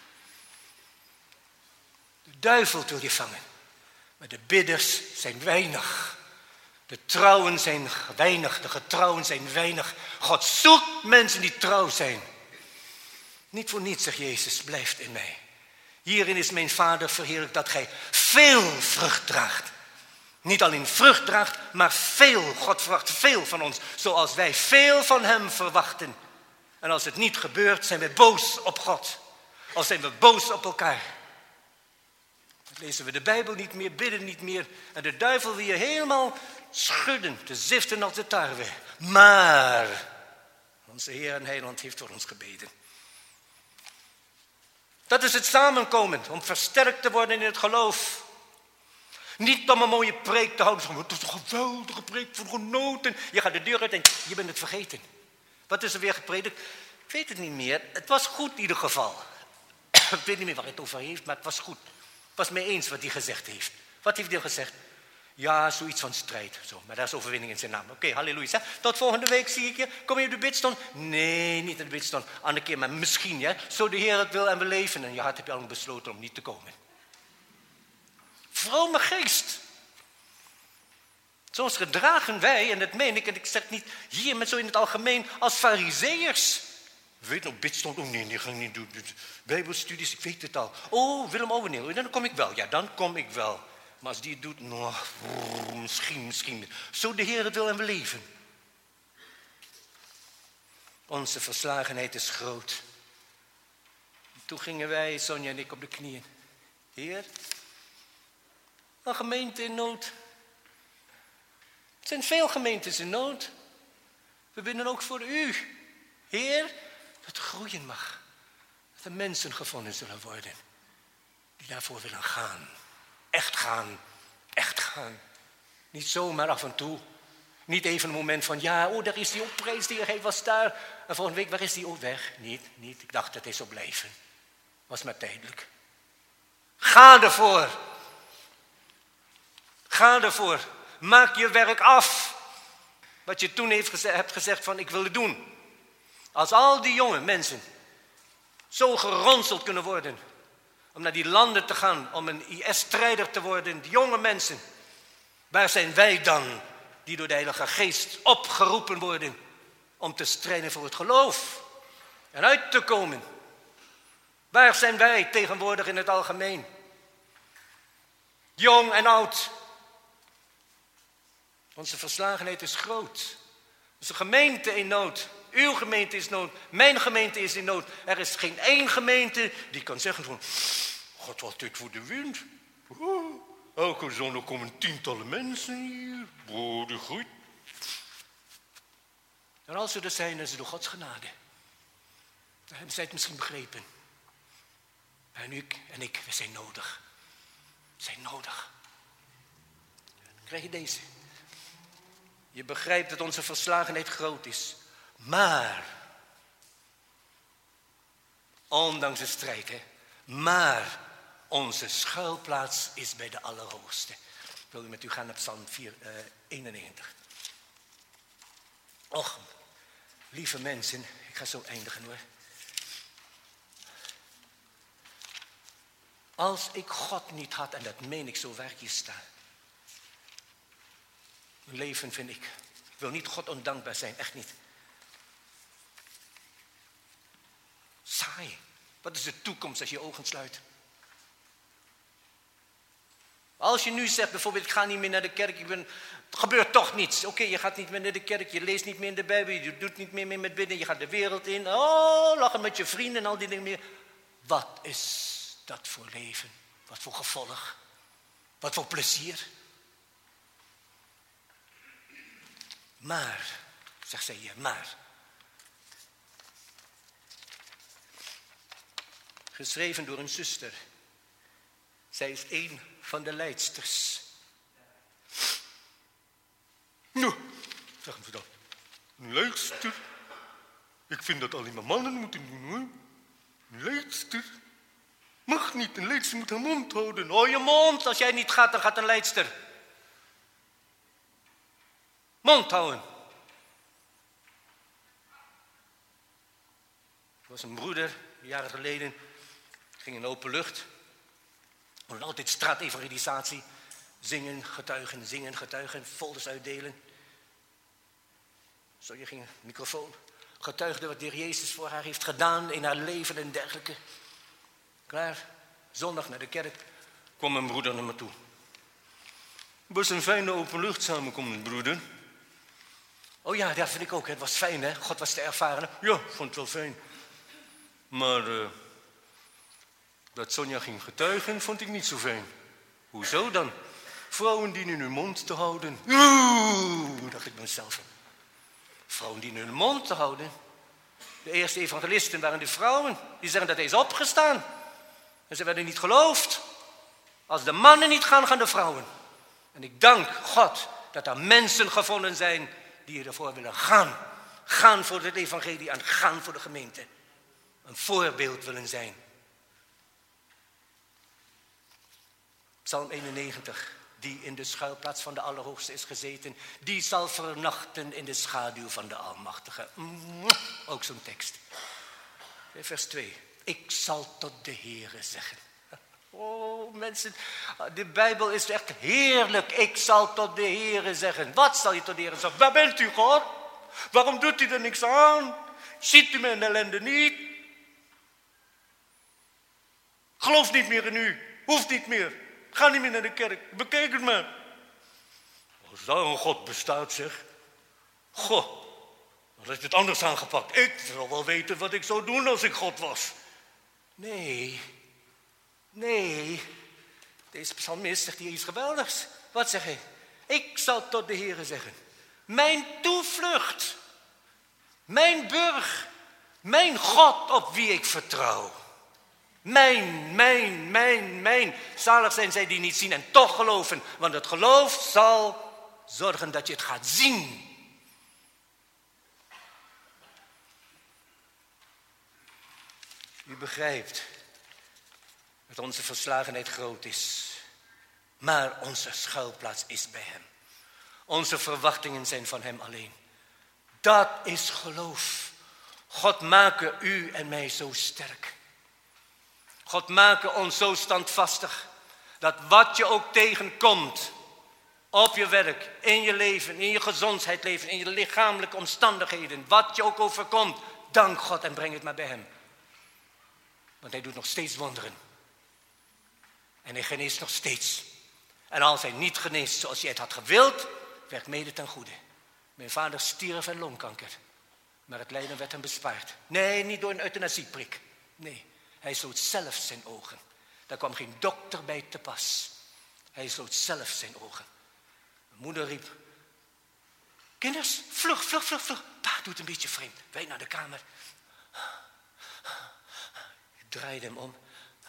De duivel wil je vangen. Maar de bidders zijn weinig. De trouwen zijn weinig. De getrouwen zijn weinig. God zoekt mensen die trouw zijn. Niet voor niets, zegt Jezus, blijft in mij. Hierin is mijn Vader verheerlijk dat gij veel vrucht draagt. Niet alleen vrucht draagt, maar veel. God verwacht veel van ons, zoals wij veel van hem verwachten. En als het niet gebeurt, zijn we boos op God. Of zijn we boos op elkaar. Dan lezen we de Bijbel niet meer, bidden niet meer. En de duivel wil je helemaal schudden, te ziften als de tarwe. Maar onze Heer en Heiland heeft voor ons gebeden. Dat is het samenkomen, om versterkt te worden in het geloof. Niet om een mooie preek te houden. Het is een geweldige preek voor genoten. Je gaat de deur uit en je bent het vergeten. Wat is er weer gepredikt? Ik weet het niet meer. Het was goed in ieder geval. Ik weet niet meer waar het over heeft, maar het was goed. Ik was mee eens wat hij gezegd heeft. Wat heeft hij gezegd? Ja, zoiets van strijd. Zo, maar daar is overwinning in zijn naam. Oké, okay, halleluja. Tot volgende week zie ik je. Kom je op de bidstond? Nee, niet op de bidstond. Andere keer, maar misschien. Ja? Zo de Heer het wil en we leven. En je hart heb je al besloten om niet te komen. Vrome geest. Soms gedragen wij, en dat meen ik, en ik zeg niet hier, maar zo in het algemeen, als farizeeërs. Weet nog, bidstond, oh nee, nee, ga ik niet doen. Bijbelstudies, ik weet het al. Oh, Willem Ouweneel, dan kom ik wel. Ja, dan kom ik wel. Maar als die het doet, nou, misschien, misschien. Zo de Heer het wil en we leven. Onze verslagenheid is groot. Toen gingen wij, Sonja en ik, op de knieën. Heer, een gemeente in nood. Er zijn veel gemeentes in nood. We bidden ook voor u, Heer, dat het groeien mag. Dat er mensen gevonden zullen worden die daarvoor willen gaan. Echt gaan, echt gaan. Niet zomaar af en toe. Niet even een moment van, ja, oh, daar is die opprijs, die hij was daar. En volgende week, waar is die ook weg? Niet, niet. Ik dacht, dat is op blijven. Was maar tijdelijk. Ga ervoor. Ga ervoor. Maak je werk af. Wat je toen heeft geze- hebt gezegd van, ik wil het doen. Als al die jonge mensen zo geronseld kunnen worden om naar die landen te gaan, om een I S-strijder te worden, die jonge mensen. Waar zijn wij dan, die door de Heilige Geest opgeroepen worden om te strijden voor het geloof en uit te komen? Waar zijn wij tegenwoordig in het algemeen? Jong en oud. Onze verslagenheid is groot. Onze gemeente in nood. Uw gemeente is in nood. Mijn gemeente is in nood. Er is geen één gemeente die kan zeggen van, God, wat dit voor de wind. Oh, elke zondag komen tientallen mensen hier. Oh, de groeit. En als ze er zijn, dan is het door Gods genade. Dan hebben zij het misschien begrepen. En u en ik, we zijn nodig. We zijn nodig. Dan krijg je deze. Je begrijpt dat onze verslagenheid groot is. Maar, ondanks de strijd, hè, maar onze schuilplaats is bij de Allerhoogste. Ik wil met u gaan naar Psalm vier, uh, eenennegentig. Och, lieve mensen, ik ga zo eindigen hoor. Als ik God niet had, en dat meen ik zo waar ik hier sta. Mijn leven vind ik. Ik wil niet God ondankbaar zijn, echt niet. Saai. Wat is de toekomst als je je ogen sluit? Als je nu zegt bijvoorbeeld, ik ga niet meer naar de kerk, ik ben, er gebeurt toch niets. Oké, okay, je gaat niet meer naar de kerk, je leest niet meer in de Bijbel, je doet niet meer mee met bidden, je gaat de wereld in. Oh, lachen met je vrienden en al die dingen meer. Wat is dat voor leven? Wat voor gevolg? Wat voor plezier? Maar, zegt zij hier, maar. Geschreven door een zuster. Zij is een van de leidsters. Nou, zeggen ze dan. Een leidster? Ik vind dat alleen maar mannen moeten doen hoor. Een leidster? Mag niet, een leidster moet haar mond houden. Hou je mond, als jij niet gaat, dan gaat een leidster. Mond houden. Er was een broeder, jaren geleden, ging in open lucht. En altijd straatevangelisatie. Zingen, getuigen, zingen, getuigen, folders uitdelen. Zo, je ging een microfoon. Getuigde wat de Heer Jezus voor haar heeft gedaan in haar leven en dergelijke. Klaar, zondag naar de kerk, kwam een broeder naar me toe. was een fijne openlucht broeder. Oh ja, dat vind ik ook. Het was fijn, hè? God was te ervaren. Ja, ik vond het wel fijn. Maar uh, dat Sonja ging getuigen, vond ik niet zo fijn. Hoezo dan? Vrouwen dienen hun mond te houden. Oeh, dacht ik bij mezelf. Vrouwen dienen hun mond te houden. De eerste evangelisten waren de vrouwen. Die zeggen dat hij is opgestaan. En ze werden niet geloofd. Als de mannen niet gaan, gaan de vrouwen. En ik dank God dat er mensen gevonden zijn die ervoor willen gaan. Gaan voor het evangelie en gaan voor de gemeente. Een voorbeeld willen zijn. Psalm eenennegentig. Die in de schuilplaats van de Allerhoogste is gezeten. Die zal vernachten in de schaduw van de Almachtige. Ook zo'n tekst. Vers twee. Ik zal tot de Heere zeggen. Oh mensen, de Bijbel is echt heerlijk. Ik zal tot de Heere zeggen. Wat zal je tot de Heere zeggen? Waar bent u, God? Waarom doet u er niks aan? Ziet u mijn ellende niet? Geloof niet meer in u. Hoeft niet meer. Ga niet meer naar de kerk. Bekijk het maar. Als daar een God bestaat, zeg. Goh, dan heeft het anders aangepakt. Ik wil wel weten wat ik zou doen als ik God was. Nee, nee. Deze psalmist zegt hier iets geweldigs. Wat zeg hij? Ik zal tot de Heere zeggen. Mijn toevlucht. Mijn burg. Mijn God op wie ik vertrouw. Mijn, mijn, mijn, mijn. Zalig zijn zij die niet zien en toch geloven. Want het geloof zal zorgen dat je het gaat zien. U begrijpt dat onze verslagenheid groot is. Maar onze schuilplaats is bij hem. Onze verwachtingen zijn van hem alleen. Dat is geloof. God maken u en mij zo sterk. God maken ons zo standvastig. Dat wat je ook tegenkomt. Op je werk, in je leven, in je gezondheidsleven, in je lichamelijke omstandigheden. Wat je ook overkomt. Dank God en breng het maar bij hem. Want hij doet nog steeds wonderen. En hij geneest nog steeds. En als hij niet geneest zoals jij het had gewild, werkt mede ten goede. Mijn vader stierf aan longkanker. Maar het lijden werd hem bespaard. Nee, niet door een euthanasieprik. Nee, hij sloot zelf zijn ogen. Daar kwam geen dokter bij te pas. Hij sloot zelf zijn ogen. Mijn moeder riep. Kinders, vlug, vlug, vlug, vlug. Pa doet een beetje vreemd. Wij naar de kamer. Ik draaide hem om.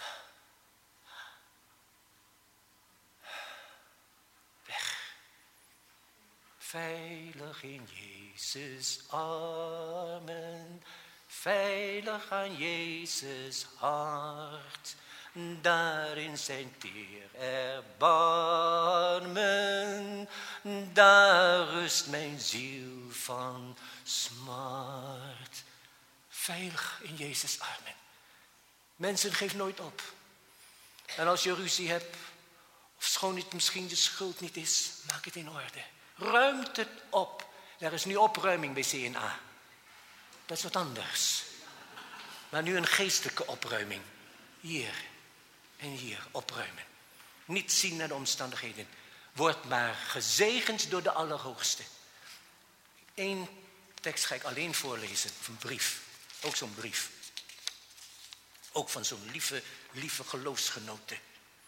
Weg. Veilig in Jezus armen. Veilig aan Jezus hart. Daarin zijn teer erbarmen. Daar rust mijn ziel van smart. Veilig in Jezus armen. Mensen, geef nooit op. En als je ruzie hebt, of schoon het misschien je schuld niet is, maak het in orde. Ruimt het op. Er is nu opruiming bij C N A. Dat is wat anders. Maar nu een geestelijke opruiming. Hier en hier opruimen. Niet zien naar de omstandigheden. Word maar gezegend door de Allerhoogste. Eén tekst ga ik alleen voorlezen. Of een brief. Ook zo'n brief. Ook van zo'n lieve, lieve geloofsgenote.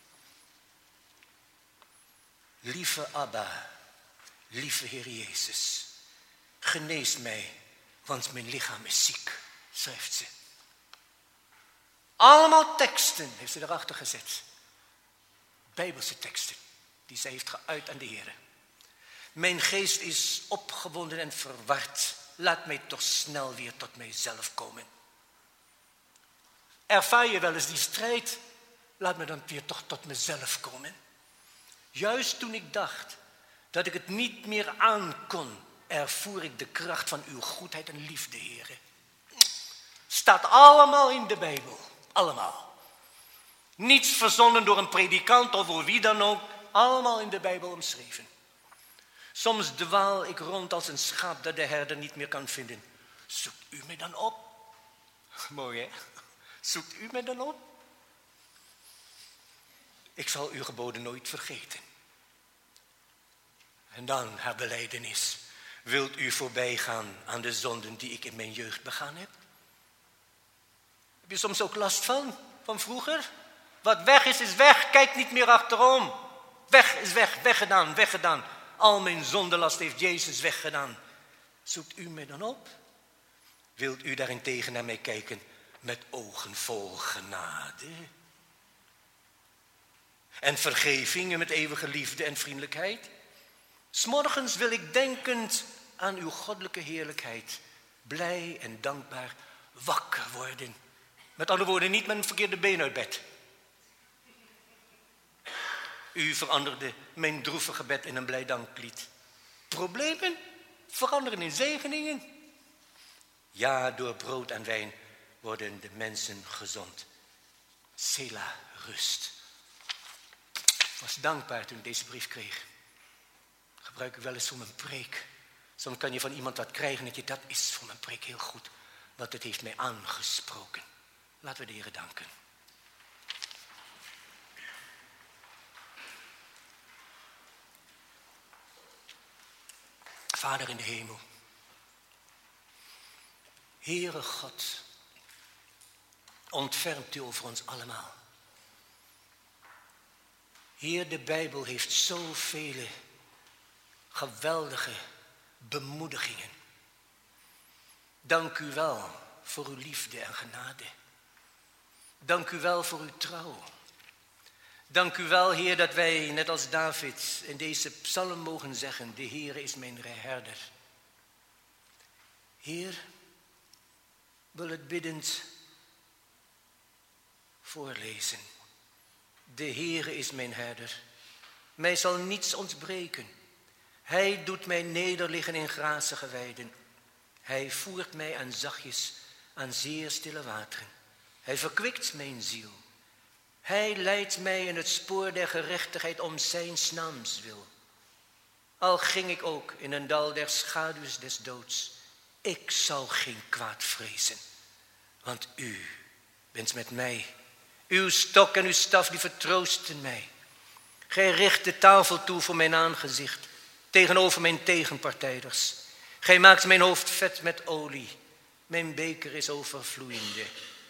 Lieve Abba. Lieve Heer Jezus. Genees mij, want mijn lichaam is ziek, schrijft ze. Allemaal teksten heeft ze erachter gezet. Bijbelse teksten die zij heeft geuit aan de Heer. Mijn geest is opgewonden en verward. Laat mij toch snel weer tot mijzelf komen. Ervaar je wel eens die strijd? Laat me dan weer toch tot mezelf komen. Juist toen ik dacht dat ik het niet meer aankon, ervoer ik de kracht van uw goedheid en liefde, Heere. Staat allemaal in de Bijbel. Allemaal. Niets verzonnen door een predikant of door wie dan ook. Allemaal in de Bijbel omschreven. Soms dwaal ik rond als een schaap dat de herder niet meer kan vinden. Zoekt u mij dan op? Mooi, hè? Zoekt u mij dan op? Ik zal uw geboden nooit vergeten. En dan haar belijdenis. Wilt u voorbij gaan aan de zonden die ik in mijn jeugd begaan heb? Heb je soms ook last van, van vroeger? Wat weg is, is weg. Kijk niet meer achterom. Weg is weg, weggedaan, weggedaan. Al mijn zondenlast heeft Jezus weggedaan. Zoekt u mij dan op? Wilt u daarentegen naar mij kijken met ogen vol genade? En vergeving en met eeuwige liefde en vriendelijkheid? 'S Morgens wil ik denkend aan uw goddelijke heerlijkheid, blij en dankbaar wakker worden. Met andere woorden, niet met een verkeerde been uit bed. U veranderde mijn droevige bed in een blij danklied. Problemen veranderen in zegeningen. Ja, door brood en wijn worden de mensen gezond. Sela, rust. Ik was dankbaar toen ik deze brief kreeg. Gebruik ik wel eens voor mijn preek. Soms kan je van iemand wat krijgen en denk je, dat is voor mijn preek heel goed. Want het heeft mij aangesproken. Laten we de Heer danken. Vader in de hemel. Heere God, ontfermt u over ons allemaal. Heer, de Bijbel heeft zoveel geweldige bemoedigingen. Dank u wel voor uw liefde en genade. Dank u wel voor uw trouw. Dank u wel, Heer, dat wij, net als David, in deze psalm mogen zeggen, de Heer is mijn herder. Heer, wil het biddend voorlezen. De Heere is mijn herder. Mij zal niets ontbreken. Hij doet mij nederliggen in grazige weiden. Hij voert mij aan zachtjes aan zeer stille wateren. Hij verkwikt mijn ziel. Hij leidt mij in het spoor der gerechtigheid om zijn naams wil. Al ging ik ook in een dal der schaduws des doods, ik zal geen kwaad vrezen, want u bent met mij. Uw stok en uw staf die vertroosten mij. Gij richt de tafel toe voor mijn aangezicht, tegenover mijn tegenpartijders. Gij maakt mijn hoofd vet met olie, mijn beker is overvloeiende.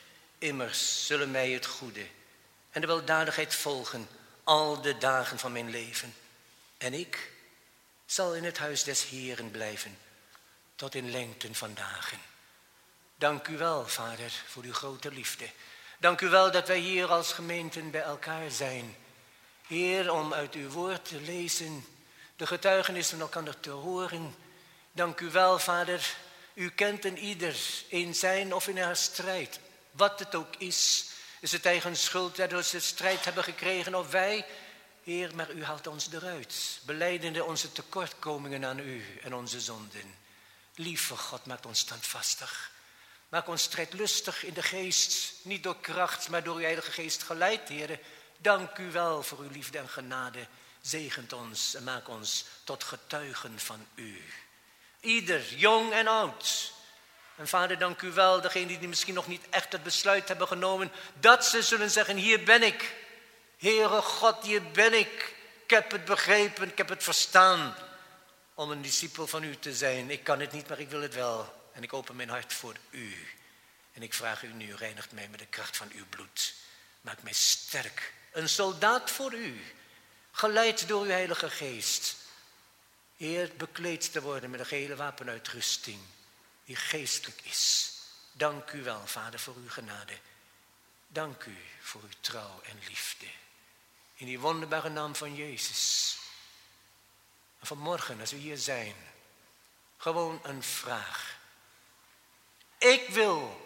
Immers zullen mij het goede en de weldadigheid volgen al de dagen van mijn leven. En ik zal in het huis des Heeren blijven, tot in lengten van dagen. Dank u wel, Vader, voor uw grote liefde. Dank u wel dat wij hier als gemeenten bij elkaar zijn. Heer, om uit uw woord te lezen, de getuigenissen van elkaar te horen. Dank u wel, Vader, u kent een ieder in zijn of in haar strijd. Wat het ook is, is het eigen schuld dat we de strijd hebben gekregen of wij. Heer, maar u haalt ons eruit, belijdende onze tekortkomingen aan u en onze zonden. Lieve God, maak ons standvastig. Maak ons strijdlustig in de geest, niet door kracht, maar door uw Heilige Geest geleid, Heer. Dank u wel voor uw liefde en genade. Zegent ons en maak ons tot getuigen van u. Ieder, jong en oud. En Vader, dank u wel, degenen die misschien nog niet echt het besluit hebben genomen, dat ze zullen zeggen, hier ben ik. Heere God, hier ben ik. Ik heb het begrepen, ik heb het verstaan. Om een discipel van u te zijn. Ik kan het niet, maar ik wil het wel. En ik open mijn hart voor u. En ik vraag u nu, reinigt mij met de kracht van uw bloed. Maak mij sterk. Een soldaat voor u. Geleid door uw Heilige Geest. Heer, bekleed te worden met een gehele wapenuitrusting. Die geestelijk is. Dank u wel, Vader, voor uw genade. Dank u voor uw trouw en liefde. In die wonderbare naam van Jezus. En vanmorgen, als we hier zijn, gewoon een vraag. Ik wil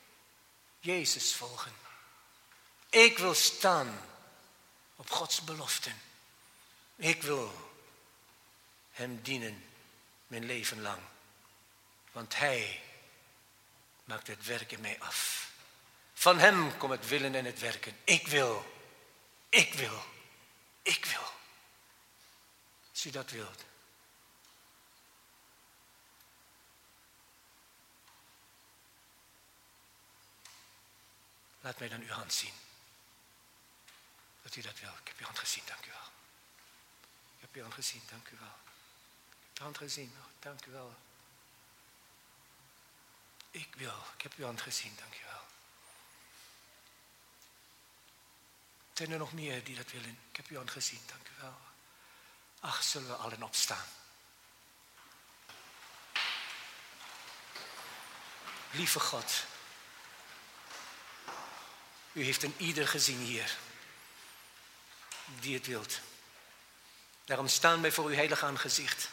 Jezus volgen. Ik wil staan op Gods beloften. Ik wil hem dienen mijn leven lang. Want hij maakt het werk in mij af. Van hem komt het willen en het werken. Ik wil, ik wil, ik wil. Als u dat wilt. Laat mij dan uw hand zien. Dat u dat wil. Ik heb uw hand gezien, dank u wel. Ik heb uw hand gezien, dank u wel. de hand gezien. Oh, dank u wel. Ik wil. Ik heb uw hand gezien. Dank u wel. Zijn er nog meer die dat willen? Ik heb uw hand gezien. Dank u wel. Ach, zullen we allen opstaan. Lieve God. U heeft een ieder gezien hier. Die het wilt. Daarom staan wij voor uw heilige aangezicht.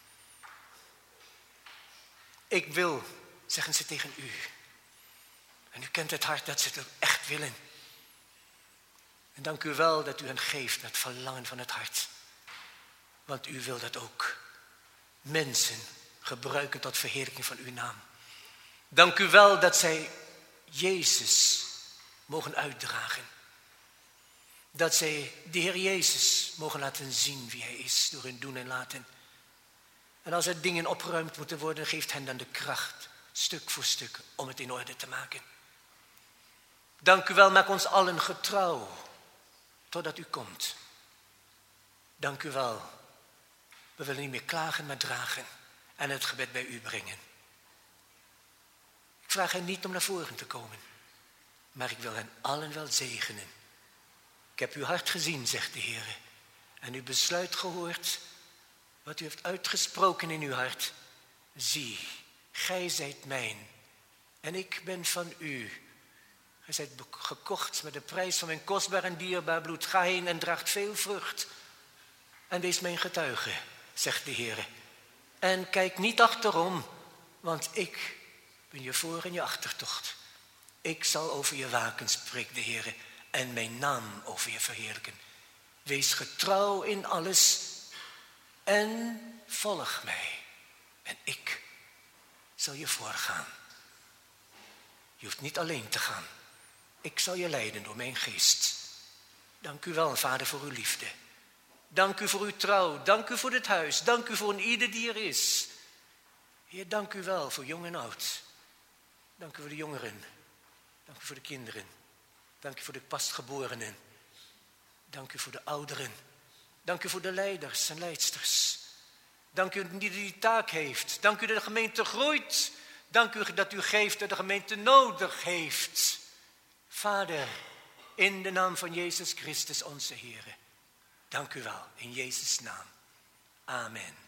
Ik wil, zeggen ze tegen u. En u kent het hart dat ze het echt willen. En dank u wel dat u hen geeft, dat verlangen van het hart. Want u wil dat ook. Mensen gebruiken tot verheerlijking van uw naam. Dank u wel dat zij Jezus mogen uitdragen. Dat zij de Heer Jezus mogen laten zien wie hij is door hun doen en laten. En als er dingen opgeruimd moeten worden, geeft hen dan de kracht, stuk voor stuk, om het in orde te maken. Dank u wel, maak ons allen getrouw, totdat u komt. Dank u wel. We willen niet meer klagen, maar dragen en het gebed bij u brengen. Ik vraag hen niet om naar voren te komen, maar ik wil hen allen wel zegenen. Ik heb uw hart gezien, zegt de Heer, en uw besluit gehoord, wat u heeft uitgesproken in uw hart. Zie, gij zijt mijn en ik ben van u. Gij zijt gekocht met de prijs van mijn kostbaar en dierbaar bloed. Ga heen en draagt veel vrucht. En wees mijn getuige, zegt de Heer. En kijk niet achterom, want ik ben je voor- en je achtertocht. Ik zal over je waken, spreekt de Heer, en mijn naam over je verheerlijken. Wees getrouw in alles en volg mij. En ik zal je voorgaan. Je hoeft niet alleen te gaan. Ik zal je leiden door mijn geest. Dank u wel, Vader, voor uw liefde. Dank u voor uw trouw. Dank u voor dit huis. Dank u voor een ieder die er is. Heer, dank u wel voor jong en oud. Dank u voor de jongeren. Dank u voor de kinderen. Dank u voor de pasgeborenen. Dank u voor de ouderen. Dank u voor de leiders en leidsters. Dank u die die taak heeft. Dank u dat de gemeente groeit. Dank u dat u geeft dat de gemeente nodig heeft. Vader, in de naam van Jezus Christus onze Heer. Dank u wel, in Jezus' naam. Amen.